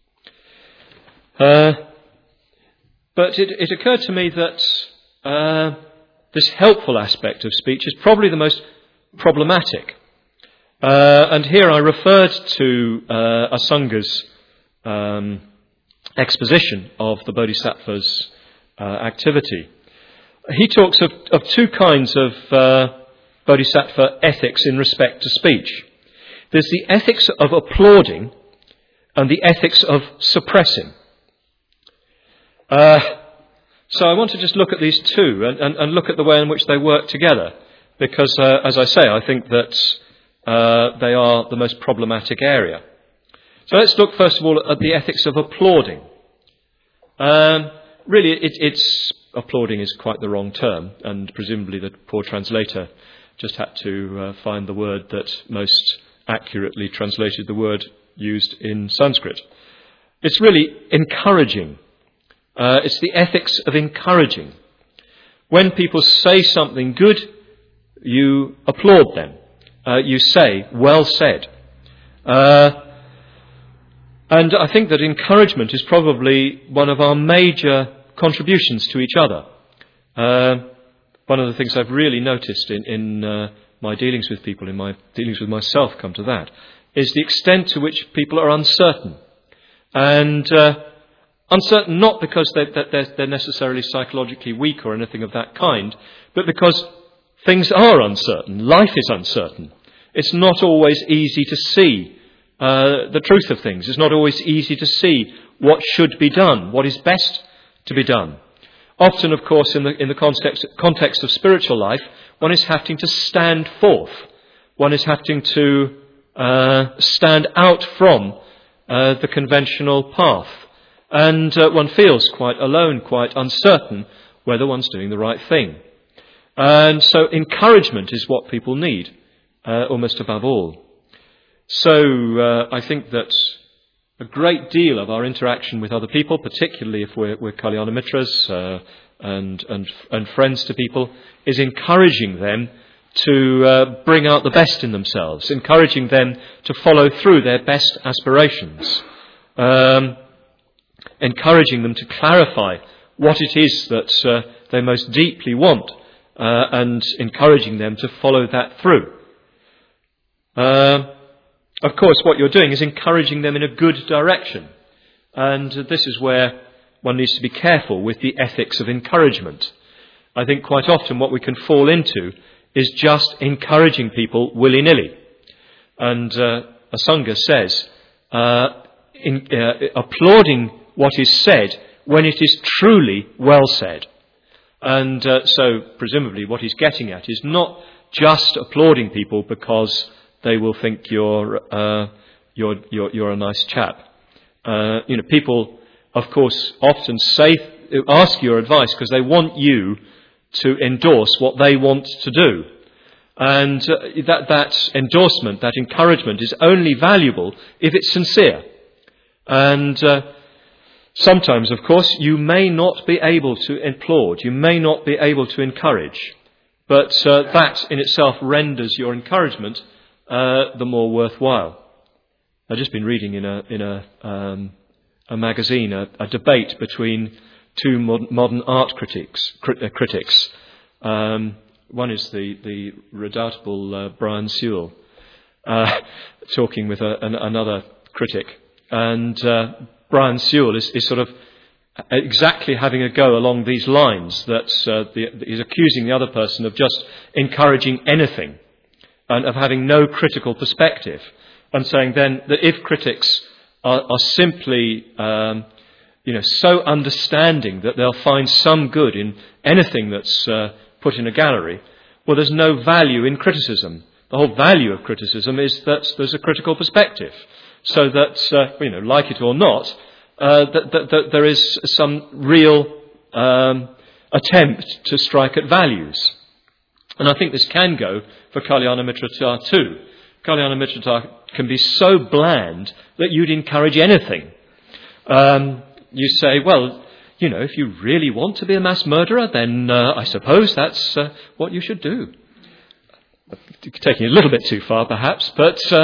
Uh, But it, it occurred to me that uh, this helpful aspect of speech is probably the most problematic. Uh, and here I referred to uh, Asanga's um, exposition of the Bodhisattva's uh, activity. He talks of, of two kinds of uh, Bodhisattva ethics in respect to speech. There's the ethics of applauding and the ethics of suppressing. Uh, so I want to just look at these two and, and, and look at the way in which they work together. Because, uh, as I say, I think that uh, they are the most problematic area. So let's look first of all at the ethics of applauding. Um, really, it, it's applauding is quite the wrong term, and presumably the poor translator just had to uh, find the word that most accurately translated the word used in Sanskrit. It's really encouraging. Uh, it's the ethics of encouraging. When people say something good, you applaud them. Uh, you say, well said. Uh, and I think that encouragement is probably one of our major contributions to each other. Uh, one of the things I've really noticed in, in uh, my dealings with people, in my dealings with myself, come to that, is the extent to which people are uncertain. And uh, uncertain not because they're, that they're, they're necessarily psychologically weak or anything of that kind, but because things are uncertain. Life is uncertain. It's not always easy to see uh, the truth of things. It's not always easy to see what should be done, what is best to be done. Often, of course, in the in the context context of spiritual life, one is having to stand forth. One is having to uh, stand out from uh, the conventional path, and uh, one feels quite alone, quite uncertain whether one's doing the right thing. And so, encouragement is what people need, uh, almost above all. So, uh, I think that a great deal of our interaction with other people, particularly if we're, we're Kalyana Mitras uh, and, and and friends to people, is encouraging them to uh, bring out the best in themselves, encouraging them to follow through their best aspirations, um, encouraging them to clarify what it is that uh, they most deeply want, uh, and encouraging them to follow that through. Uh, Of course, what you're doing is encouraging them in a good direction. And this is where one needs to be careful with the ethics of encouragement. I think quite often what we can fall into is just encouraging people willy-nilly. And uh, Asanga says, uh, in, uh, applauding what is said when it is truly well said. And uh, so, presumably, what he's getting at is not just applauding people because they will think you're uh, you're you're you're a nice chap. Uh, you know, people, of course, often say ask your advice because they want you to endorse what they want to do, and uh, that that endorsement, that encouragement, is only valuable if it's sincere. And uh, sometimes, of course, you may not be able to applaud, you may not be able to encourage, but uh, that in itself renders your encouragement Uh, the more worthwhile. I've just been reading in a in a um, a magazine a, a debate between two mod- modern art critics. Crit- uh, critics. Um, one is the the redoubtable uh, Brian Sewell, uh, talking with a, an, another critic, and uh, Brian Sewell is, is sort of exactly having a go along these lines. That uh, the, he's accusing the other person of just encouraging anything, and of having no critical perspective, and saying then that if critics are, are simply, um, you know, so understanding that they'll find some good in anything that's uh, put in a gallery, well, there's no value in criticism. The whole value of criticism is that there's a critical perspective, so that uh, you know, like it or not, uh, that, that, that there is some real um, attempt to strike at values. And I think this can go for Kalyana Mitrata too. Kalyana Mitrata can be so bland that you'd encourage anything. Um, you say, well, you know, if you really want to be a mass murderer, then uh, I suppose that's uh, what you should do. Taking it a little bit too far, perhaps, but uh,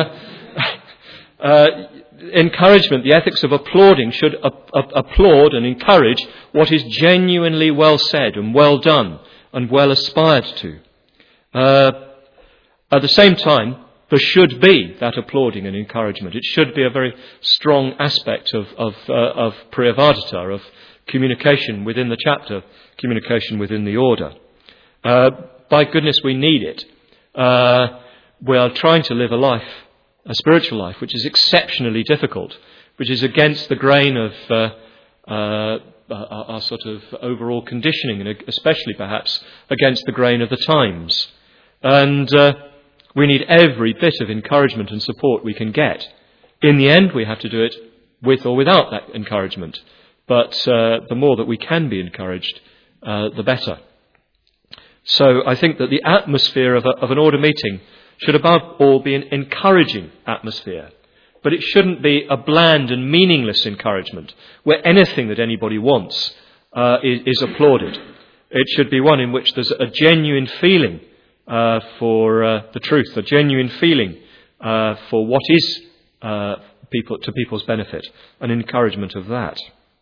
uh, encouragement, the ethics of applauding, should a- a- applaud and encourage what is genuinely well said and well done and well aspired to. Uh, at the same time, there should be that applauding and encouragement. It should be a very strong aspect of of, uh, of Priya Vardita, of communication within the chapter, communication within the order. Uh, by goodness, we need it. Uh, we are trying to live a life, a spiritual life, which is exceptionally difficult, which is against the grain of uh, uh, our, our sort of overall conditioning, and especially perhaps against the grain of the times. And uh, we need every bit of encouragement and support we can get. In the end, we have to do it with or without that encouragement. But uh, the more that we can be encouraged, uh, the better. So I think that the atmosphere of, a, of an order meeting should above all be an encouraging atmosphere. But it shouldn't be a bland and meaningless encouragement where anything that anybody wants uh, is, is applauded. It should be one in which there's a genuine feeling uh, for uh, the truth, a genuine feeling uh, for what is uh, people to people's benefit, an encouragement of that.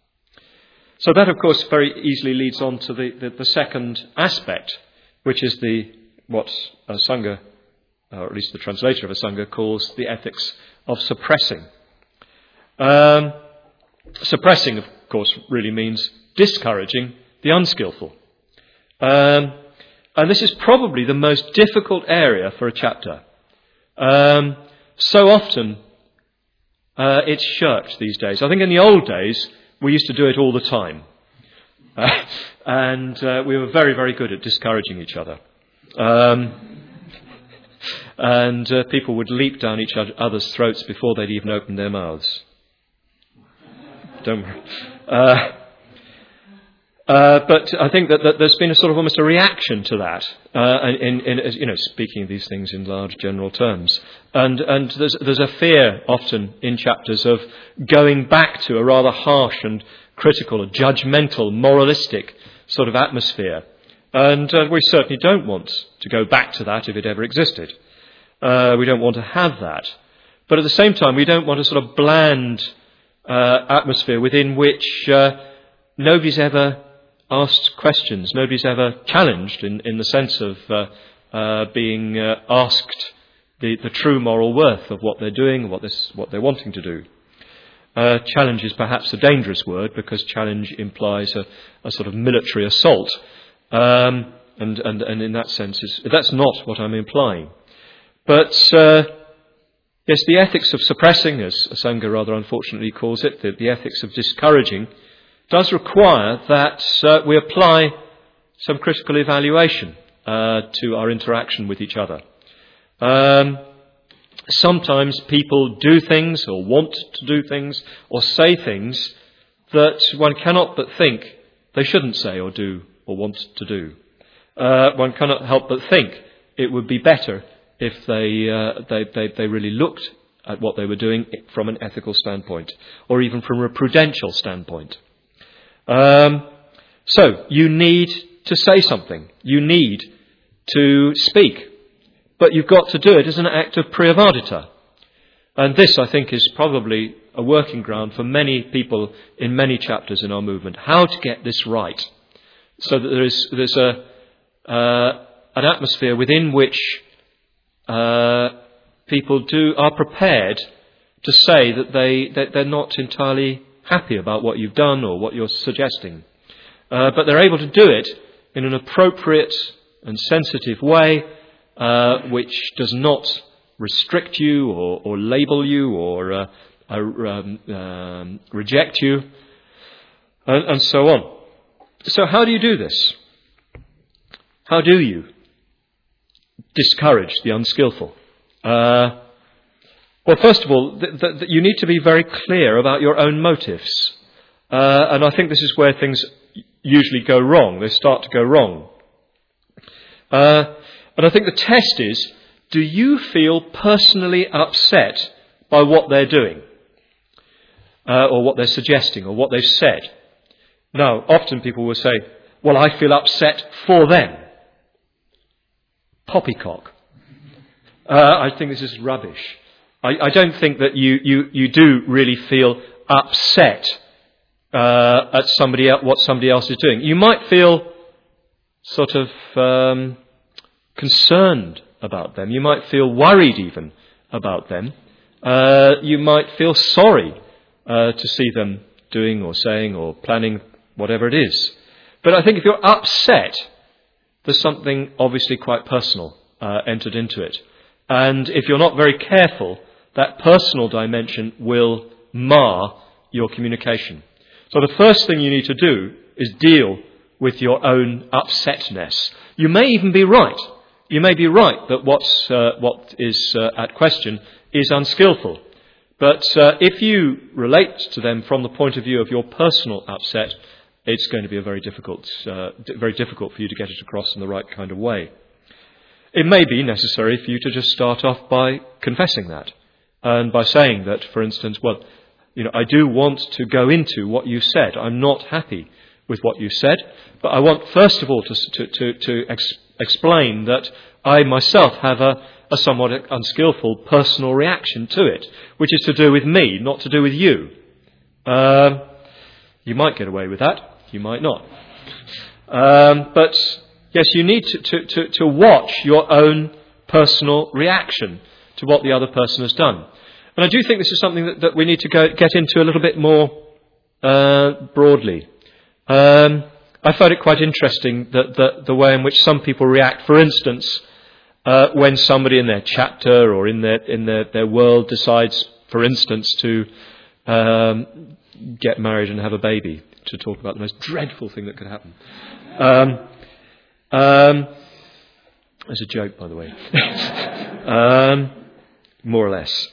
So that, of course, very easily leads on to the, the, the second aspect, which is the what a Sangha, or at least the translator of a Sangha, calls the ethics of suppressing. Um, suppressing, of course, really means discouraging the unskillful. Um, and this is probably the most difficult area for a chapter. Um, so often uh, it's shirked these days. I think in the old days, we used to do it all the time. Uh, and uh, we were very, very good at discouraging each other. Um, and uh, people would leap down each other's throats before they'd even opened their mouths. Don't worry. Uh, uh, but I think that, that there's been a sort of almost a reaction to that, uh, in, in, in, you know, speaking of these things in large general terms. And, and there's, there's a fear often in chapters of going back to a rather harsh and critical, a judgmental, moralistic sort of atmosphere. And uh, we certainly don't want to go back to that if it ever existed. Uh, we don't want to have that. But at the same time, we don't want a sort of bland uh, atmosphere within which uh, nobody's ever asked questions, nobody's ever challenged in, in the sense of uh, uh, being uh, asked the, the true moral worth of what they're doing, what, this, what they're wanting to do. Uh, challenge is perhaps a dangerous word because challenge implies a, a sort of military assault. Um, and, and, and in that sense, is, that's not what I'm implying. But, uh, yes, the ethics of suppressing, as Sangha rather unfortunately calls it, the, the ethics of discouraging, does require that uh, we apply some critical evaluation uh, to our interaction with each other. Um, sometimes people do things or want to do things or say things that one cannot but think they shouldn't say or do or want to do. Uh, one cannot help but think it would be better if they, uh, they, they, they really looked at what they were doing from an ethical standpoint or even from a prudential standpoint. Um, so you need to say something. You need to speak. But you've got to do it as an act of priyavadita. And this, I think, is probably a working ground for many people in many chapters in our movement. How to get this right. So that there is there's a uh, an atmosphere within which uh, people do are prepared to say that they that they're not entirely happy about what you've done or what you're suggesting, uh, but they're able to do it in an appropriate and sensitive way, uh, which does not restrict you or, or label you or uh, uh, um, um, reject you, and, and so on. So how do you do this? How do you discourage the unskillful? Uh, well, first of all, th- th- th- you need to be very clear about your own motives. Uh, and I think this is where things usually go wrong. They start to go wrong. Uh, and I think the test is, do you feel personally upset by what they're doing? Uh, or what they're suggesting or what they've said? Now, often people will say, well, I feel upset for them. Poppycock. Uh, I think this is rubbish. I, I don't think that you, you, you do really feel upset uh, at somebody else, what somebody else is doing. You might feel sort of um, concerned about them. You might feel worried even about them. Uh, you might feel sorry uh, to see them doing or saying or planning whatever it is. But I think if you're upset, there's something obviously quite personal uh, entered into it. And if you're not very careful, that personal dimension will mar your communication. So the first thing you need to do is deal with your own upsetness. You may even be right. You may be right that what's, uh, what is uh, at question is unskillful. But uh, if you relate to them from the point of view of your personal upset, it's going to be a very difficult, uh, d- very difficult for you to get it across in the right kind of way. It may be necessary for you to just start off by confessing that, and by saying that, for instance, well, you know, I do want to go into what you said. I'm not happy with what you said, but I want first of all to to to, to ex- explain that I myself have a, a somewhat unskillful personal reaction to it, which is to do with me, not to do with you. Um, you might get away with that. You might not. Um, but yes, you need to, to, to, to watch your own personal reaction to what the other person has done. And I do think this is something that, that we need to go, get into a little bit more uh, broadly. Um, I found it quite interesting that the, the way in which some people react. For instance, uh, when somebody in their chapter or in their in their, their world decides, for instance, to um, get married and have a baby, to talk about the most dreadful thing that could happen. Um, um, as a joke, by the way. um, more or less.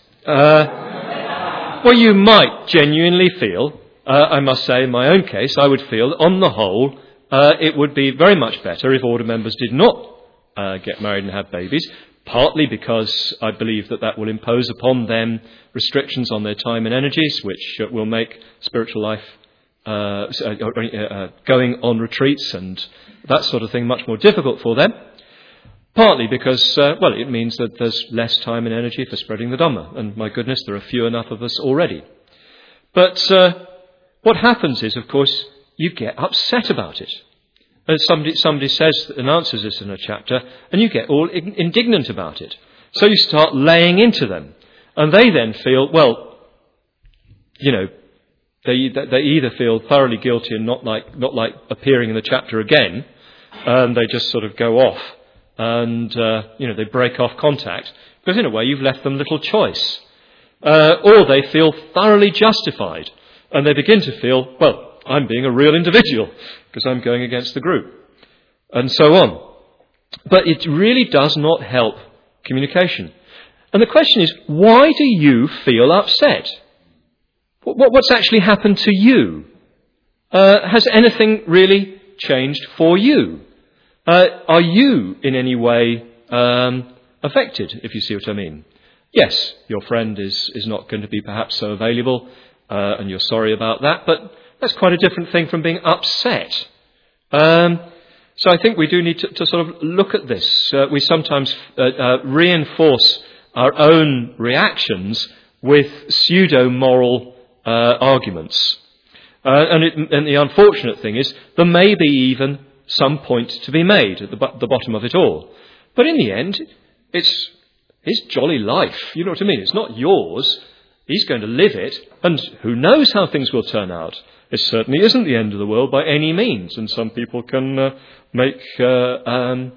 Uh, well, you might genuinely feel, uh, I must say, in my own case, I would feel that on the whole, uh, it would be very much better if order members did not uh, get married and have babies, partly because I believe that that will impose upon them restrictions on their time and energies, which uh, will make spiritual life uh, uh, going on retreats and that sort of thing much more difficult for them. Partly because, uh, well, it means that there's less time and energy for spreading the Dhamma. And my goodness, there are few enough of us already. But uh, what happens is, of course, you get upset about it. And somebody, somebody says, announces this in a chapter, and you get all indignant about it. So you start laying into them. And they then feel, well, you know, they they either feel thoroughly guilty and not like not like appearing in the chapter again, and they just sort of go off. And, uh, you know, they break off contact, because in a way you've left them little choice. Uh, or they feel thoroughly justified, and they begin to feel, well, I'm being a real individual, because I'm going against the group, and so on. But it really does not help communication. And the question is, why do you feel upset? What, what's actually happened to you? Uh, has anything really changed for you? Uh, are you in any way um, affected, if you see what I mean? Yes, your friend is, is not going to be perhaps so available, uh, and you're sorry about that, but that's quite a different thing from being upset. Um, so I think we do need to, to sort of look at this. Uh, we sometimes uh, uh, reinforce our own reactions with pseudo-moral uh, arguments. Uh, and, it, and the unfortunate thing is, there may be even some point to be made at the, the bottom of it all. But in the end, it's his jolly life. You know what I mean? It's not yours. He's going to live it, and who knows how things will turn out. It certainly isn't the end of the world by any means, and some people can uh, make, uh, um,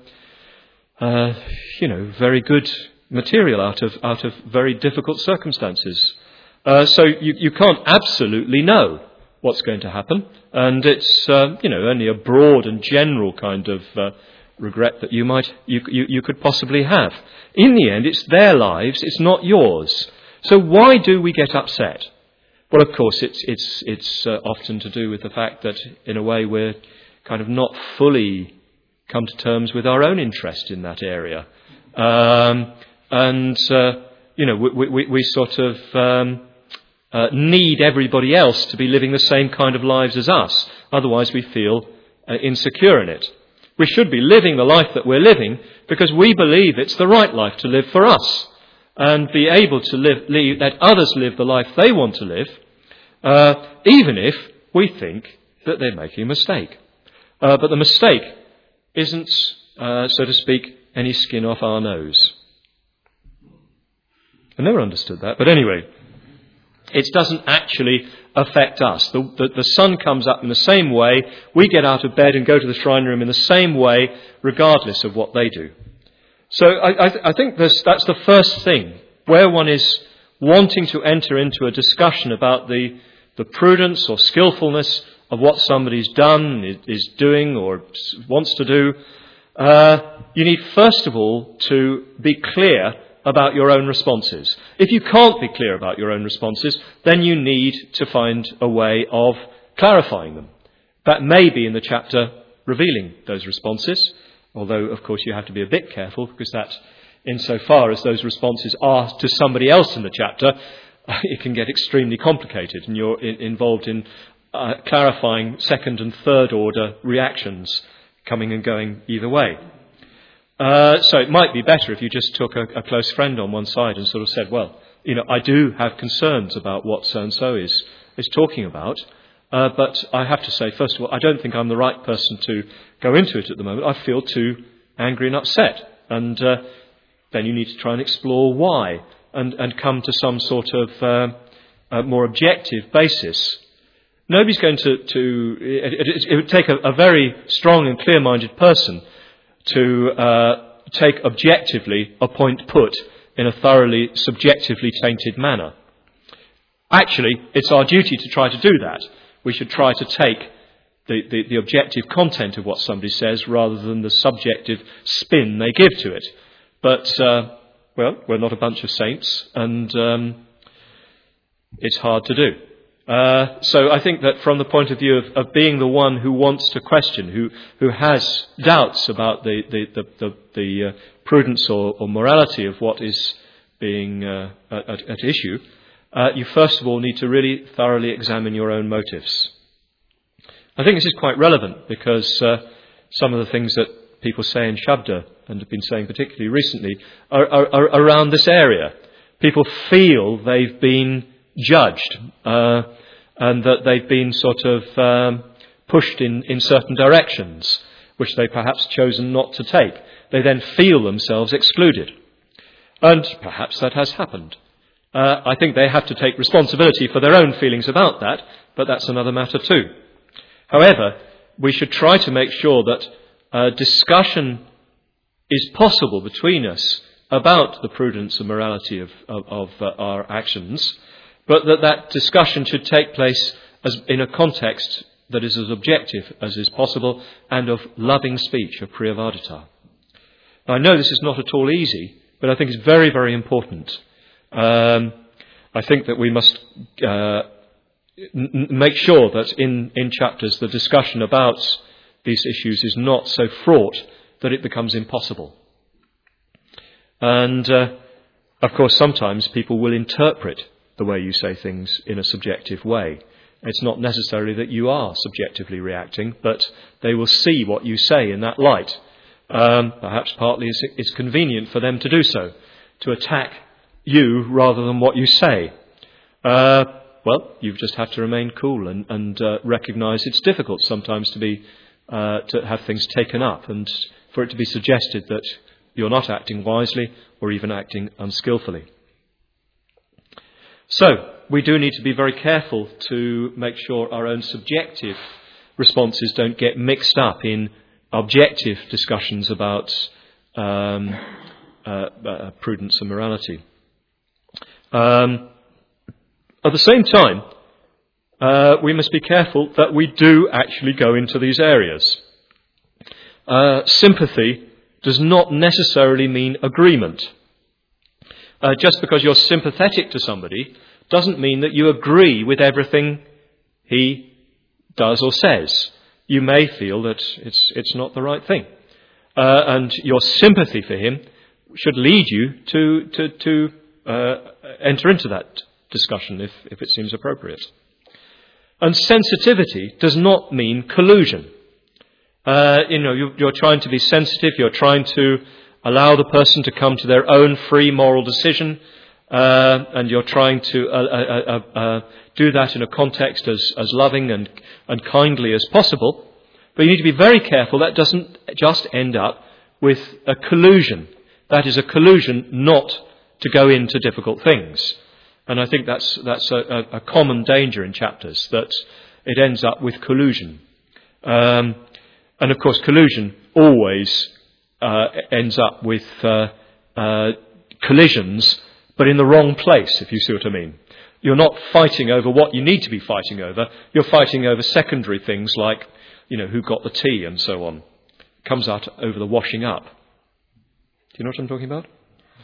uh, you know, very good material out of out of very difficult circumstances. Uh, so you, you can't absolutely know what's going to happen, and it's uh, you know only a broad and general kind of uh, regret that you might you, you you could possibly have. In the end, it's their lives; it's not yours. So why do we get upset? Well, of course, it's it's it's uh, often to do with the fact that, in a way, we're kind of not fully come to terms with our own interest in that area, um, and uh, you know we, we we sort of. Um, Uh, need everybody else to be living the same kind of lives as us. Otherwise we feel uh, insecure in it. We should be living the life that we're living because we believe it's the right life to live for us, and be able to live, leave, let others live the life they want to live, uh, even if we think that they're making a mistake. Uh, but the mistake isn't, uh, so to speak, any skin off our nose. I never understood that, but anyway, it doesn't actually affect us. The, the, the sun comes up in the same way. We get out of bed and go to the shrine room in the same way, regardless of what they do. So I, I, I think this, that's the first thing, where one is wanting to enter into a discussion about the, the prudence or skillfulness of what somebody's done, is doing, or wants to do. Uh, you need, first of all, to be clear about your own responses. If you can't be clear about your own responses, then you need to find a way of clarifying them. That may be in the chapter revealing those responses, although, of course, you have to be a bit careful, because that, insofar as those responses are to somebody else in the chapter, it can get extremely complicated, and you're in, involved in uh, clarifying second and third order reactions coming and going either way. Uh, so it might be better if you just took a, a close friend on one side and sort of said, well, you know, I do have concerns about what so-and-so is, is talking about, uh, but I have to say, first of all, I don't think I'm the right person to go into it at the moment. I feel too angry and upset. And uh, then you need to try and explore why and, and come to some sort of uh, a more objective basis. Nobody's going to... to it, it, it would take a, a very strong and clear-minded person to uh, take objectively a point put in a thoroughly subjectively tainted manner. Actually, it's our duty to try to do that. We should try to take the, the, the objective content of what somebody says rather than the subjective spin they give to it. But, uh, well, we're not a bunch of saints, and um, it's hard to do. Uh, so I think that from the point of view of, of being the one who wants to question, who, who has doubts about the, the, the, the, the uh, prudence or, or morality of what is being uh, at, at issue, uh, you first of all need to really thoroughly examine your own motives. I think this is quite relevant because uh, some of the things that people say in Shabda, and have been saying particularly recently, are, are, are around this area. People feel they've been judged, uh, and that they've been sort of um, pushed in, in certain directions, which they perhaps chosen not to take. They then feel themselves excluded. And perhaps that has happened. Uh, I think they have to take responsibility for their own feelings about that, but that's another matter too. However, we should try to make sure that uh, discussion is possible between us about the prudence and morality of, of, of uh, our actions, but that that discussion should take place as in a context that is as objective as is possible and of loving speech, of priyavadita. Now, I know this is not at all easy, but I think it's very, very important. Um, I think that we must uh, n- make sure that in, in chapters the discussion about these issues is not so fraught that it becomes impossible. And, uh, of course, sometimes people will interpret the way you say things in a subjective way. It's not necessarily that you are subjectively reacting, but they will see what you say in that light. Um, perhaps partly it's, it's convenient for them to do so, to attack you rather than what you say. Uh, well, you just have to remain cool and, and uh, recognise it's difficult sometimes to be uh, to have things taken up and for it to be suggested that you're not acting wisely or even acting unskillfully. So, we do need to be very careful to make sure our own subjective responses don't get mixed up in objective discussions about um, uh, uh, prudence and morality. Um, at the same time, uh, we must be careful that we do actually go into these areas. Uh, sympathy does not necessarily mean agreement. Uh, just because you're sympathetic to somebody doesn't mean that you agree with everything he does or says. You may feel that it's it's not the right thing. Uh, and your sympathy for him should lead you to to, to uh, enter into that discussion if, if it seems appropriate. And sensitivity does not mean collusion. Uh, you know, you, you're trying to be sensitive, you're trying to allow the person to come to their own free moral decision, uh, and you're trying to uh, uh, uh, uh, do that in a context as, as loving and, and kindly as possible. But you need to be very careful that doesn't just end up with a collusion. That is a collusion not to go into difficult things. And I think that's that's a, a common danger in chapters, that it ends up with collusion. Um, and of course, collusion always uh, ends up with uh, uh, collisions, but in the wrong place, if you see what I mean. You're not fighting over what you need to be fighting over. You're fighting over secondary things like, you know, who got the tea and so on. It comes out over the washing up. Do you know what I'm talking about?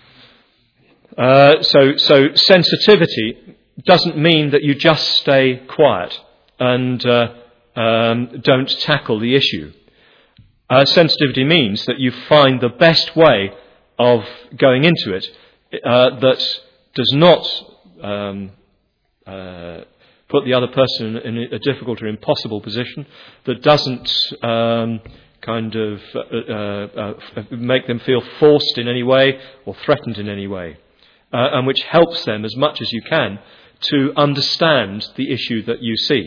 Uh, so, so sensitivity doesn't mean that you just stay quiet and uh, um, don't tackle the issue. Uh, sensitivity means that you find the best way of going into it uh, that does not um, uh, put the other person in a difficult or impossible position, that doesn't um, kind of uh, uh, uh, make them feel forced in any way or threatened in any way. Uh, and which helps them as much as you can to understand the issue that you see.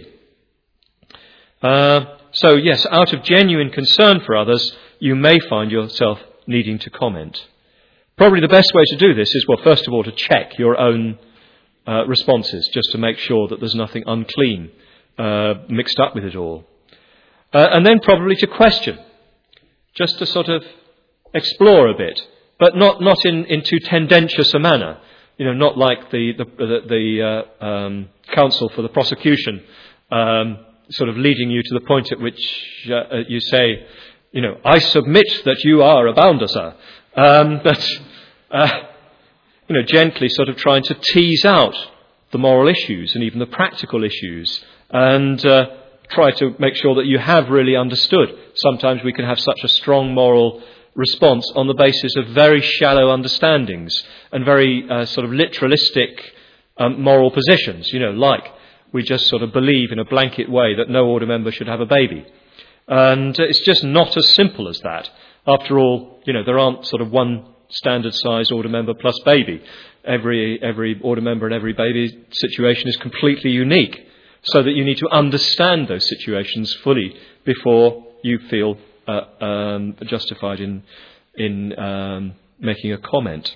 Uh, so yes, out of genuine concern for others, you may find yourself needing to comment. Probably the best way to do this is, well, first of all, to check your own uh, responses, just to make sure that there's nothing unclean uh, mixed up with it all. Uh, and then probably to question, just to sort of explore a bit. But not, not in, in too tendentious a manner, you know, not like the the, the, the uh, um, counsel for the prosecution, um, sort of leading you to the point at which uh, you say, you know, I submit that you are a bounder, sir. Um, but, uh, you know, gently sort of trying to tease out the moral issues and even the practical issues, and uh, try to make sure that you have really understood. Sometimes we can have such a strong moral response on the basis of very shallow understandings and very uh, sort of literalistic um, moral positions, you know, like we just sort of believe in a blanket way that no order member should have a baby. And uh, it's just not as simple as that. After all, you know, there aren't sort of one standard size order member plus baby. Every, every order member and every baby situation is completely unique, so that you need to understand those situations fully before you feel Uh, um, justified in in um, making a comment.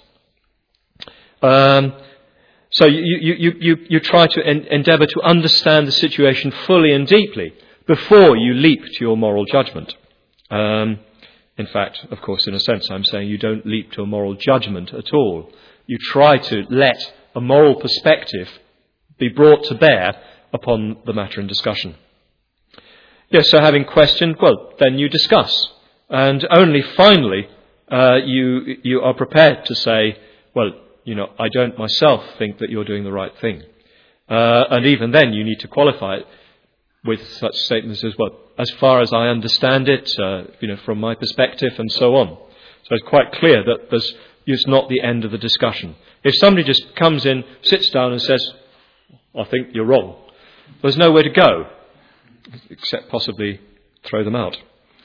Um, so you, you, you, you, you try to en- endeavour to understand the situation fully and deeply before you leap to your moral judgment. Um, in fact, of course, in a sense, I'm saying you don't leap to a moral judgment at all. You try to let a moral perspective be brought to bear upon the matter in discussion. Yes, so having questioned, well, then you discuss. And only finally uh, you you are prepared to say, well, you know, I don't myself think that you're doing the right thing. Uh, and even then you need to qualify it with such statements as, well, as far as I understand it, uh, you know, from my perspective and so on. So it's quite clear that there's, it's not the end of the discussion. If somebody just comes in, sits down and says, I think you're wrong, there's nowhere to go, except possibly throw them out.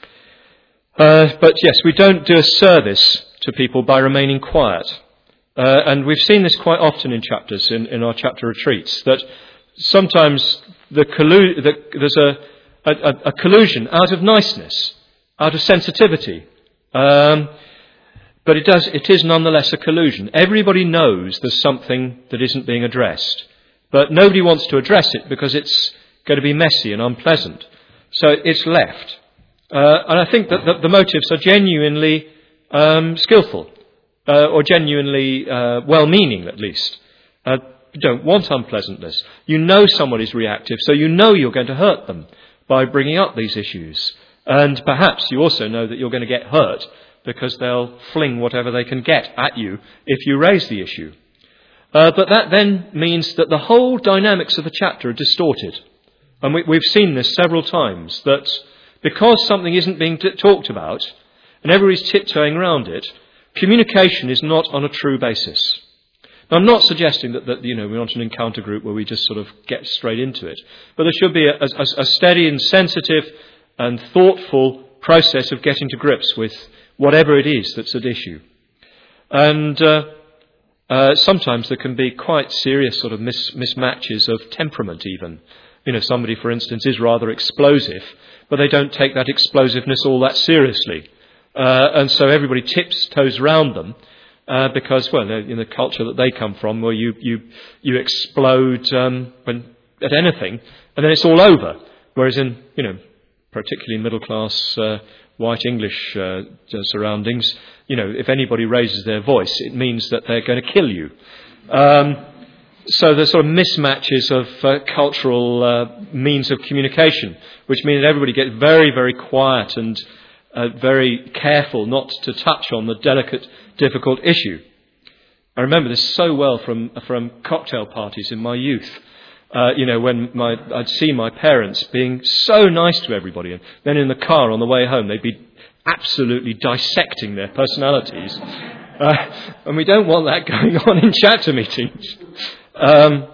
Uh, but yes, we don't do a service to people by remaining quiet. Uh, and we've seen this quite often in chapters, in, in our chapter retreats, that sometimes the collu- the, there's a, a, a collusion out of niceness, out of sensitivity. Um, but it does, it is nonetheless a collusion. Everybody knows there's something that isn't being addressed, but nobody wants to address it because it's going to be messy and unpleasant. So it's left. Uh, and I think that the, the motives are genuinely um, skillful, uh, or genuinely uh, well-meaning at least. Uh, you don't want unpleasantness. You know somebody's reactive, so you know you're going to hurt them by bringing up these issues. And perhaps you also know that you're going to get hurt because they'll fling whatever they can get at you if you raise the issue. Uh, but that then means that the whole dynamics of the chapter are distorted. And we, we've seen this several times, that because something isn't being t- talked about, and everybody's tiptoeing around it, communication is not on a true basis. Now, I'm not suggesting that, that you know, we want an encounter group where we just sort of get straight into it, but there should be a, a, a steady and sensitive and thoughtful process of getting to grips with whatever it is that's at issue. And uh, uh, sometimes there can be quite serious sort of mis- mismatches of temperament even. You know, somebody, for instance, is rather explosive, but they don't take that explosiveness all that seriously. Uh, and so everybody tiptoes around them uh, because, well, in the culture that they come from, where you you you explode um, when at anything, and then it's all over. Whereas in, you know, particularly middle class uh, white English uh, surroundings, you know, if anybody raises their voice, it means that they're going to kill you. Um, so there's sort of mismatches of uh, cultural uh, means of communication, which mean that everybody gets very, very quiet and uh, very careful not to touch on the delicate, difficult issue. I remember this so well from from cocktail parties in my youth. Uh, you know, when my, I'd see my parents being so nice to everybody, and then in the car on the way home, they'd be absolutely dissecting their personalities. Uh, and we don't want that going on in chapter meetings. Um,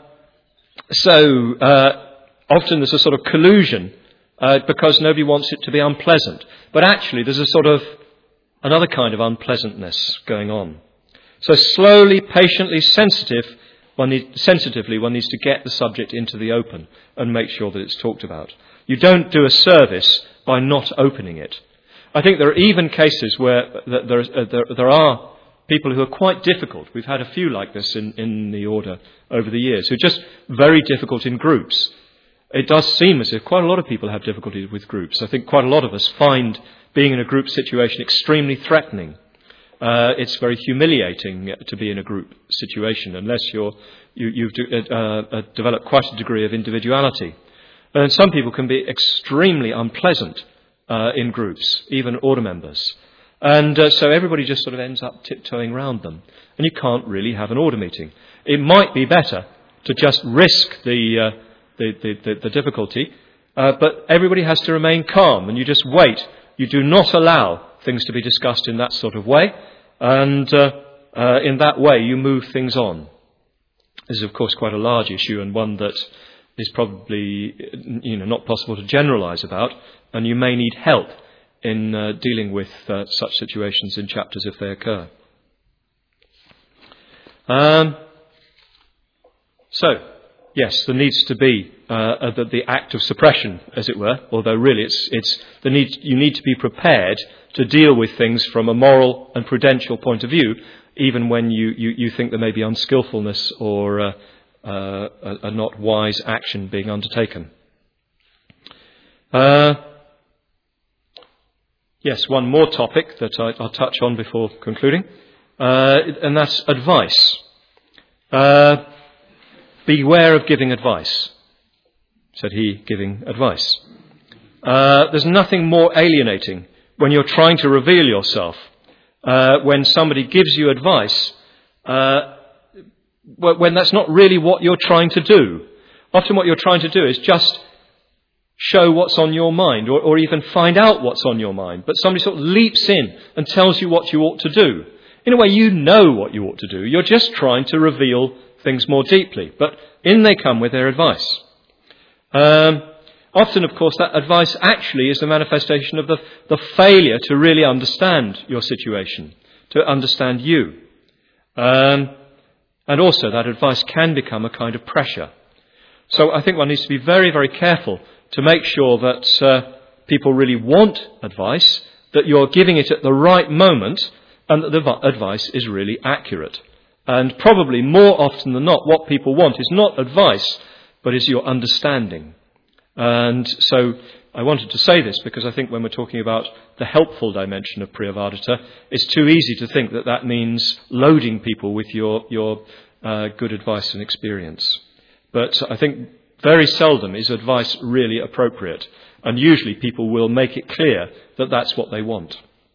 so uh, often there's a sort of collusion uh, because nobody wants it to be unpleasant. But actually there's a sort of another kind of unpleasantness going on. So slowly, patiently, sensitive, one need, sensitively, one needs to get the subject into the open and make sure that it's talked about. You don't do a service by not opening it. I think there are even cases where there, there, there, there are people who are quite difficult. We've had a few like this in, in the order over the years, who are just very difficult in groups. It does seem as if quite a lot of people have difficulty with groups. I think quite a lot of us find being in a group situation extremely threatening. Uh, it's very humiliating to be in a group situation unless you're, you, you've de- uh, uh, developed quite a degree of individuality. And some people can be extremely unpleasant uh, in groups, even order members. And uh, so everybody just sort of ends up tiptoeing around them. And you can't really have an order meeting. It might be better to just risk the, uh, the, the, the, the difficulty, uh, but everybody has to remain calm and you just wait. You do not allow things to be discussed in that sort of way. And uh, uh, in that way you move things on. This is of course quite a large issue and one that is probably you know not possible to generalise about, and you may need help in uh, dealing with uh, such situations in chapters if they occur. Um, so, yes, there needs to be uh, the, the act of suppression, as it were, although really it's, it's the need, you need to be prepared to deal with things from a moral and prudential point of view, even when you, you, you think there may be unskillfulness or uh, uh, a, a not wise action being undertaken. Uh, Yes, one more topic that I, I'll touch on before concluding, uh, and that's advice. Uh, beware of giving advice, said he, giving advice. Uh, there's nothing more alienating when you're trying to reveal yourself. Uh, when somebody gives you advice, uh, when that's not really what you're trying to do. Often what you're trying to do is just show what's on your mind, or, or even find out what's on your mind. But somebody sort of leaps in and tells you what you ought to do. In a way, you know what you ought to do. You're just trying to reveal things more deeply. But in they come with their advice. Um, often, of course, that advice actually is the manifestation of the, the failure to really understand your situation, to understand you. Um, and also that advice can become a kind of pressure. So I think one needs to be very, very careful to make sure that uh, people really want advice, that you're giving it at the right moment, and that the advice is really accurate. And probably more often than not, what people want is not advice, but is your understanding. And so I wanted to say this because I think when we're talking about the helpful dimension of Priyavadita, it's too easy to think that that means loading people with your, your uh, good advice and experience. But I think very seldom is advice really appropriate, and usually people will make it clear that that's what they want.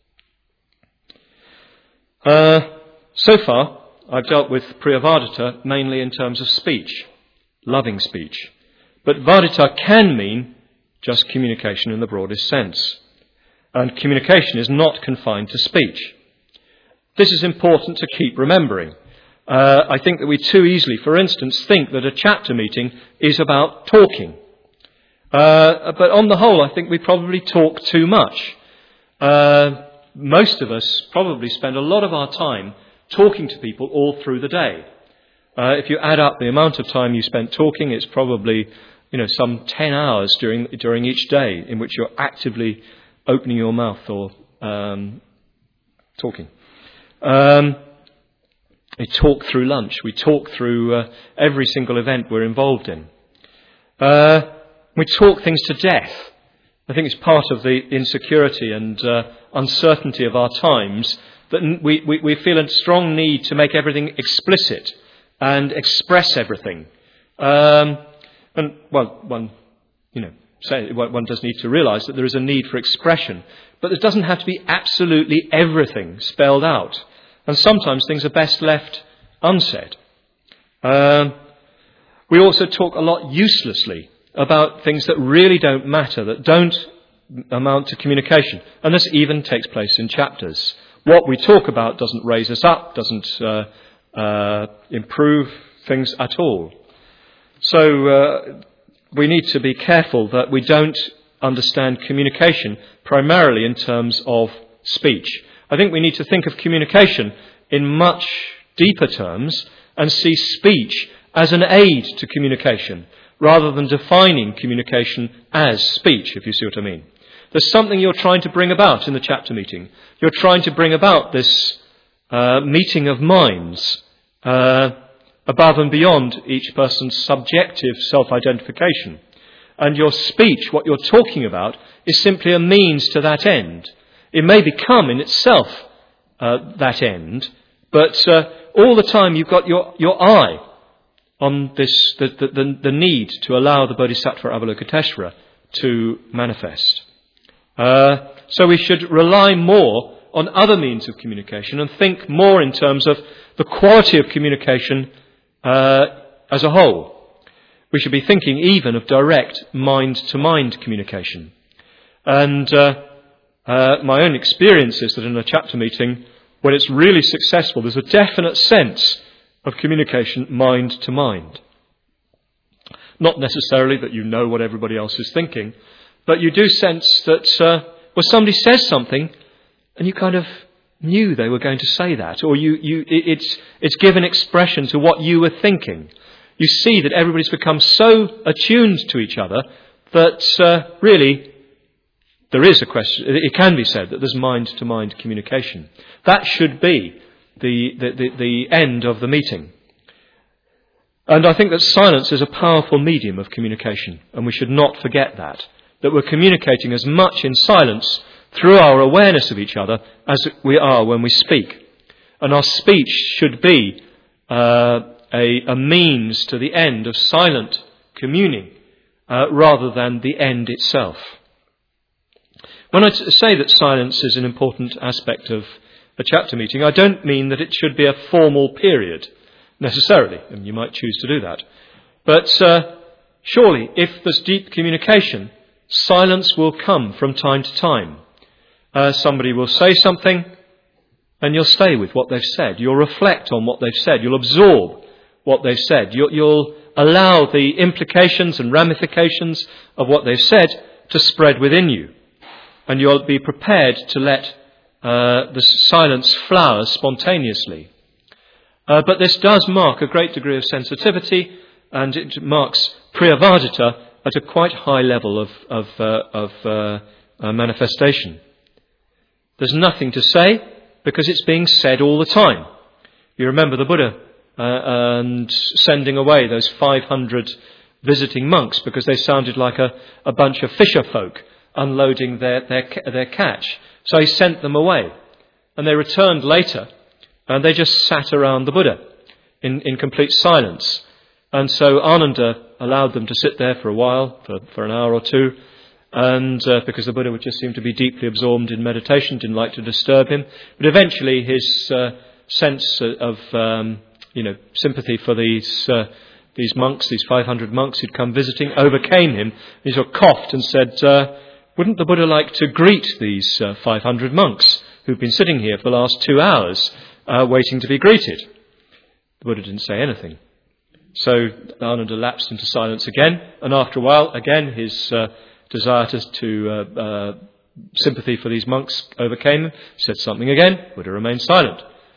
Uh, so far, I've dealt with Priyavadita mainly in terms of speech, loving speech. But Vadita can mean just communication in the broadest sense. And communication is not confined to speech. This is important to keep remembering. Uh, I think that we too easily, for instance, think that a chapter meeting is about talking. Uh, but on the whole, I think we probably talk too much. Uh, most of us probably spend a lot of our time talking to people all through the day. Uh, if you add up the amount of time you spent talking, it's probably, you know, some ten hours during during each day in which you're actively opening your mouth or um, talking. Um, we talk through lunch. We talk through uh, every single event we're involved in. Uh, we talk things to death. I think it's part of the insecurity and uh, uncertainty of our times that we, we, we feel a strong need to make everything explicit and express everything. Um, and, well, one, you know, say, one does need to realise that there is a need for expression, but there doesn't have to be absolutely everything spelled out. And sometimes things are best left unsaid. Um, we also talk a lot uselessly about things that really don't matter, that don't amount to communication. And this even takes place in chapters. What we talk about doesn't raise us up, doesn't uh, uh, improve things at all. So uh, we need to be careful that we don't understand communication primarily in terms of speech. I think we need to think of communication in much deeper terms and see speech as an aid to communication, rather than defining communication as speech, if you see what I mean. There's something you're trying to bring about in the chapter meeting. You're trying to bring about this uh, meeting of minds uh, above and beyond each person's subjective self-identification. And your speech, what you're talking about, is simply a means to that end. It may become in itself uh, that end, but uh, all the time you've got your, your eye on this, the, the, the need to allow the Bodhisattva Avalokiteshvara to manifest. Uh, so we should rely more on other means of communication and think more in terms of the quality of communication uh, as a whole. We should be thinking even of direct mind-to-mind communication. And uh, uh, my own experience is that in a chapter meeting, when it's really successful, there's a definite sense of communication mind to mind. Not necessarily that you know what everybody else is thinking, but you do sense that, uh, well, somebody says something and you kind of knew they were going to say that, or you, you, it's, it's given expression to what you were thinking. You see that everybody's become so attuned to each other that uh, really there is a question, it can be said that there's mind-to-mind communication. That should be the, the, the, the end of the meeting. And I think that silence is a powerful medium of communication, and we should not forget that, that we're communicating as much in silence through our awareness of each other as we are when we speak. And our speech should be uh, a, a means to the end of silent communing uh, rather than the end itself. When I t- say that silence is an important aspect of a chapter meeting, I don't mean that it should be a formal period necessarily, and you might choose to do that. But uh, surely, if there's deep communication, silence will come from time to time. Uh, somebody will say something, and you'll stay with what they've said. You'll reflect on what they've said. You'll absorb what they've said. You'll, you'll allow the implications and ramifications of what they've said to spread within you. And you'll be prepared to let uh, the silence flower spontaneously. Uh, but this does mark a great degree of sensitivity, and it marks priyavadita at a quite high level of, of, uh, of uh, uh, manifestation. There's nothing to say because it's being said all the time. You remember the Buddha uh, and sending away those five hundred visiting monks because they sounded like a, a bunch of fisher folk unloading their, their, their catch. So he sent them away. And they returned later, and they just sat around the Buddha in, in complete silence. And so Ananda allowed them to sit there for a while, for, for an hour or two, and uh, because the Buddha would just seem to be deeply absorbed in meditation, didn't like to disturb him. But eventually his uh, sense of um, you know sympathy for these uh, these monks, these five hundred monks who'd come visiting, overcame him. He sort of coughed and said, uh, wouldn't the Buddha like to greet these uh, five hundred monks who've been sitting here for the last two hours uh, waiting to be greeted? The Buddha didn't say anything. So Ananda lapsed into silence again, and after a while, again, his uh, desire to, to uh, uh, sympathy for these monks overcame him. He said something again. Buddha remained silent.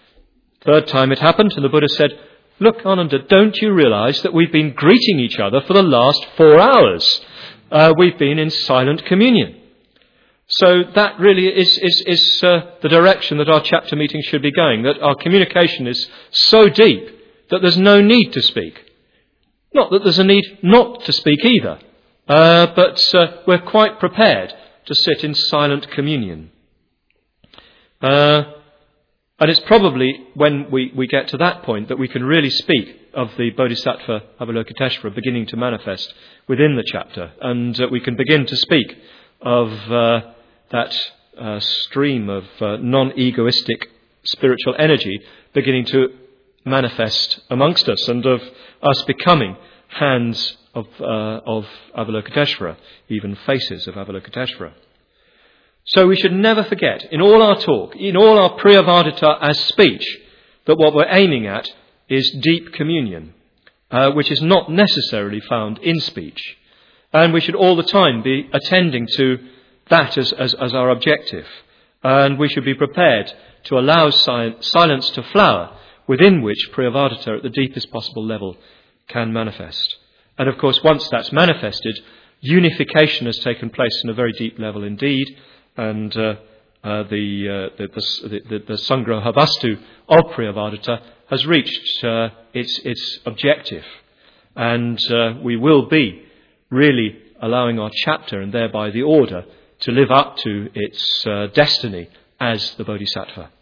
Third time it happened, and the Buddha said, look, Ananda, don't you realize that we've been greeting each other for the last four hours? Uh, we've been in silent communion. So that really is, is, is uh, the direction that our chapter meetings should be going, that our communication is so deep that there's no need to speak. Not that there's a need not to speak either, uh, but uh, we're quite prepared to sit in silent communion. Uh, and it's probably when we, we get to that point that we can really speak of the Bodhisattva Avalokiteshvara beginning to manifest within the chapter, and uh, we can begin to speak of uh, that uh, stream of uh, non-egoistic spiritual energy beginning to manifest amongst us, and of us becoming hands of, uh, of Avalokiteshvara, even faces of Avalokiteshvara. So we should never forget, in all our talk, in all our Priyavadita as speech, that what we're aiming at is deep communion, uh, which is not necessarily found in speech. And we should all the time be attending to that as, as, as our objective. And we should be prepared to allow si- silence to flower, within which Priyavadita at the deepest possible level can manifest. And of course, once that's manifested, unification has taken place in a very deep level indeed, and uh, uh, the, uh, the, the, the, the Sangraha Vastu of Priyavadita has reached uh, its, its objective. And uh, we will be really allowing our chapter, and thereby the order, to live up to its uh, destiny as the Bodhisattva.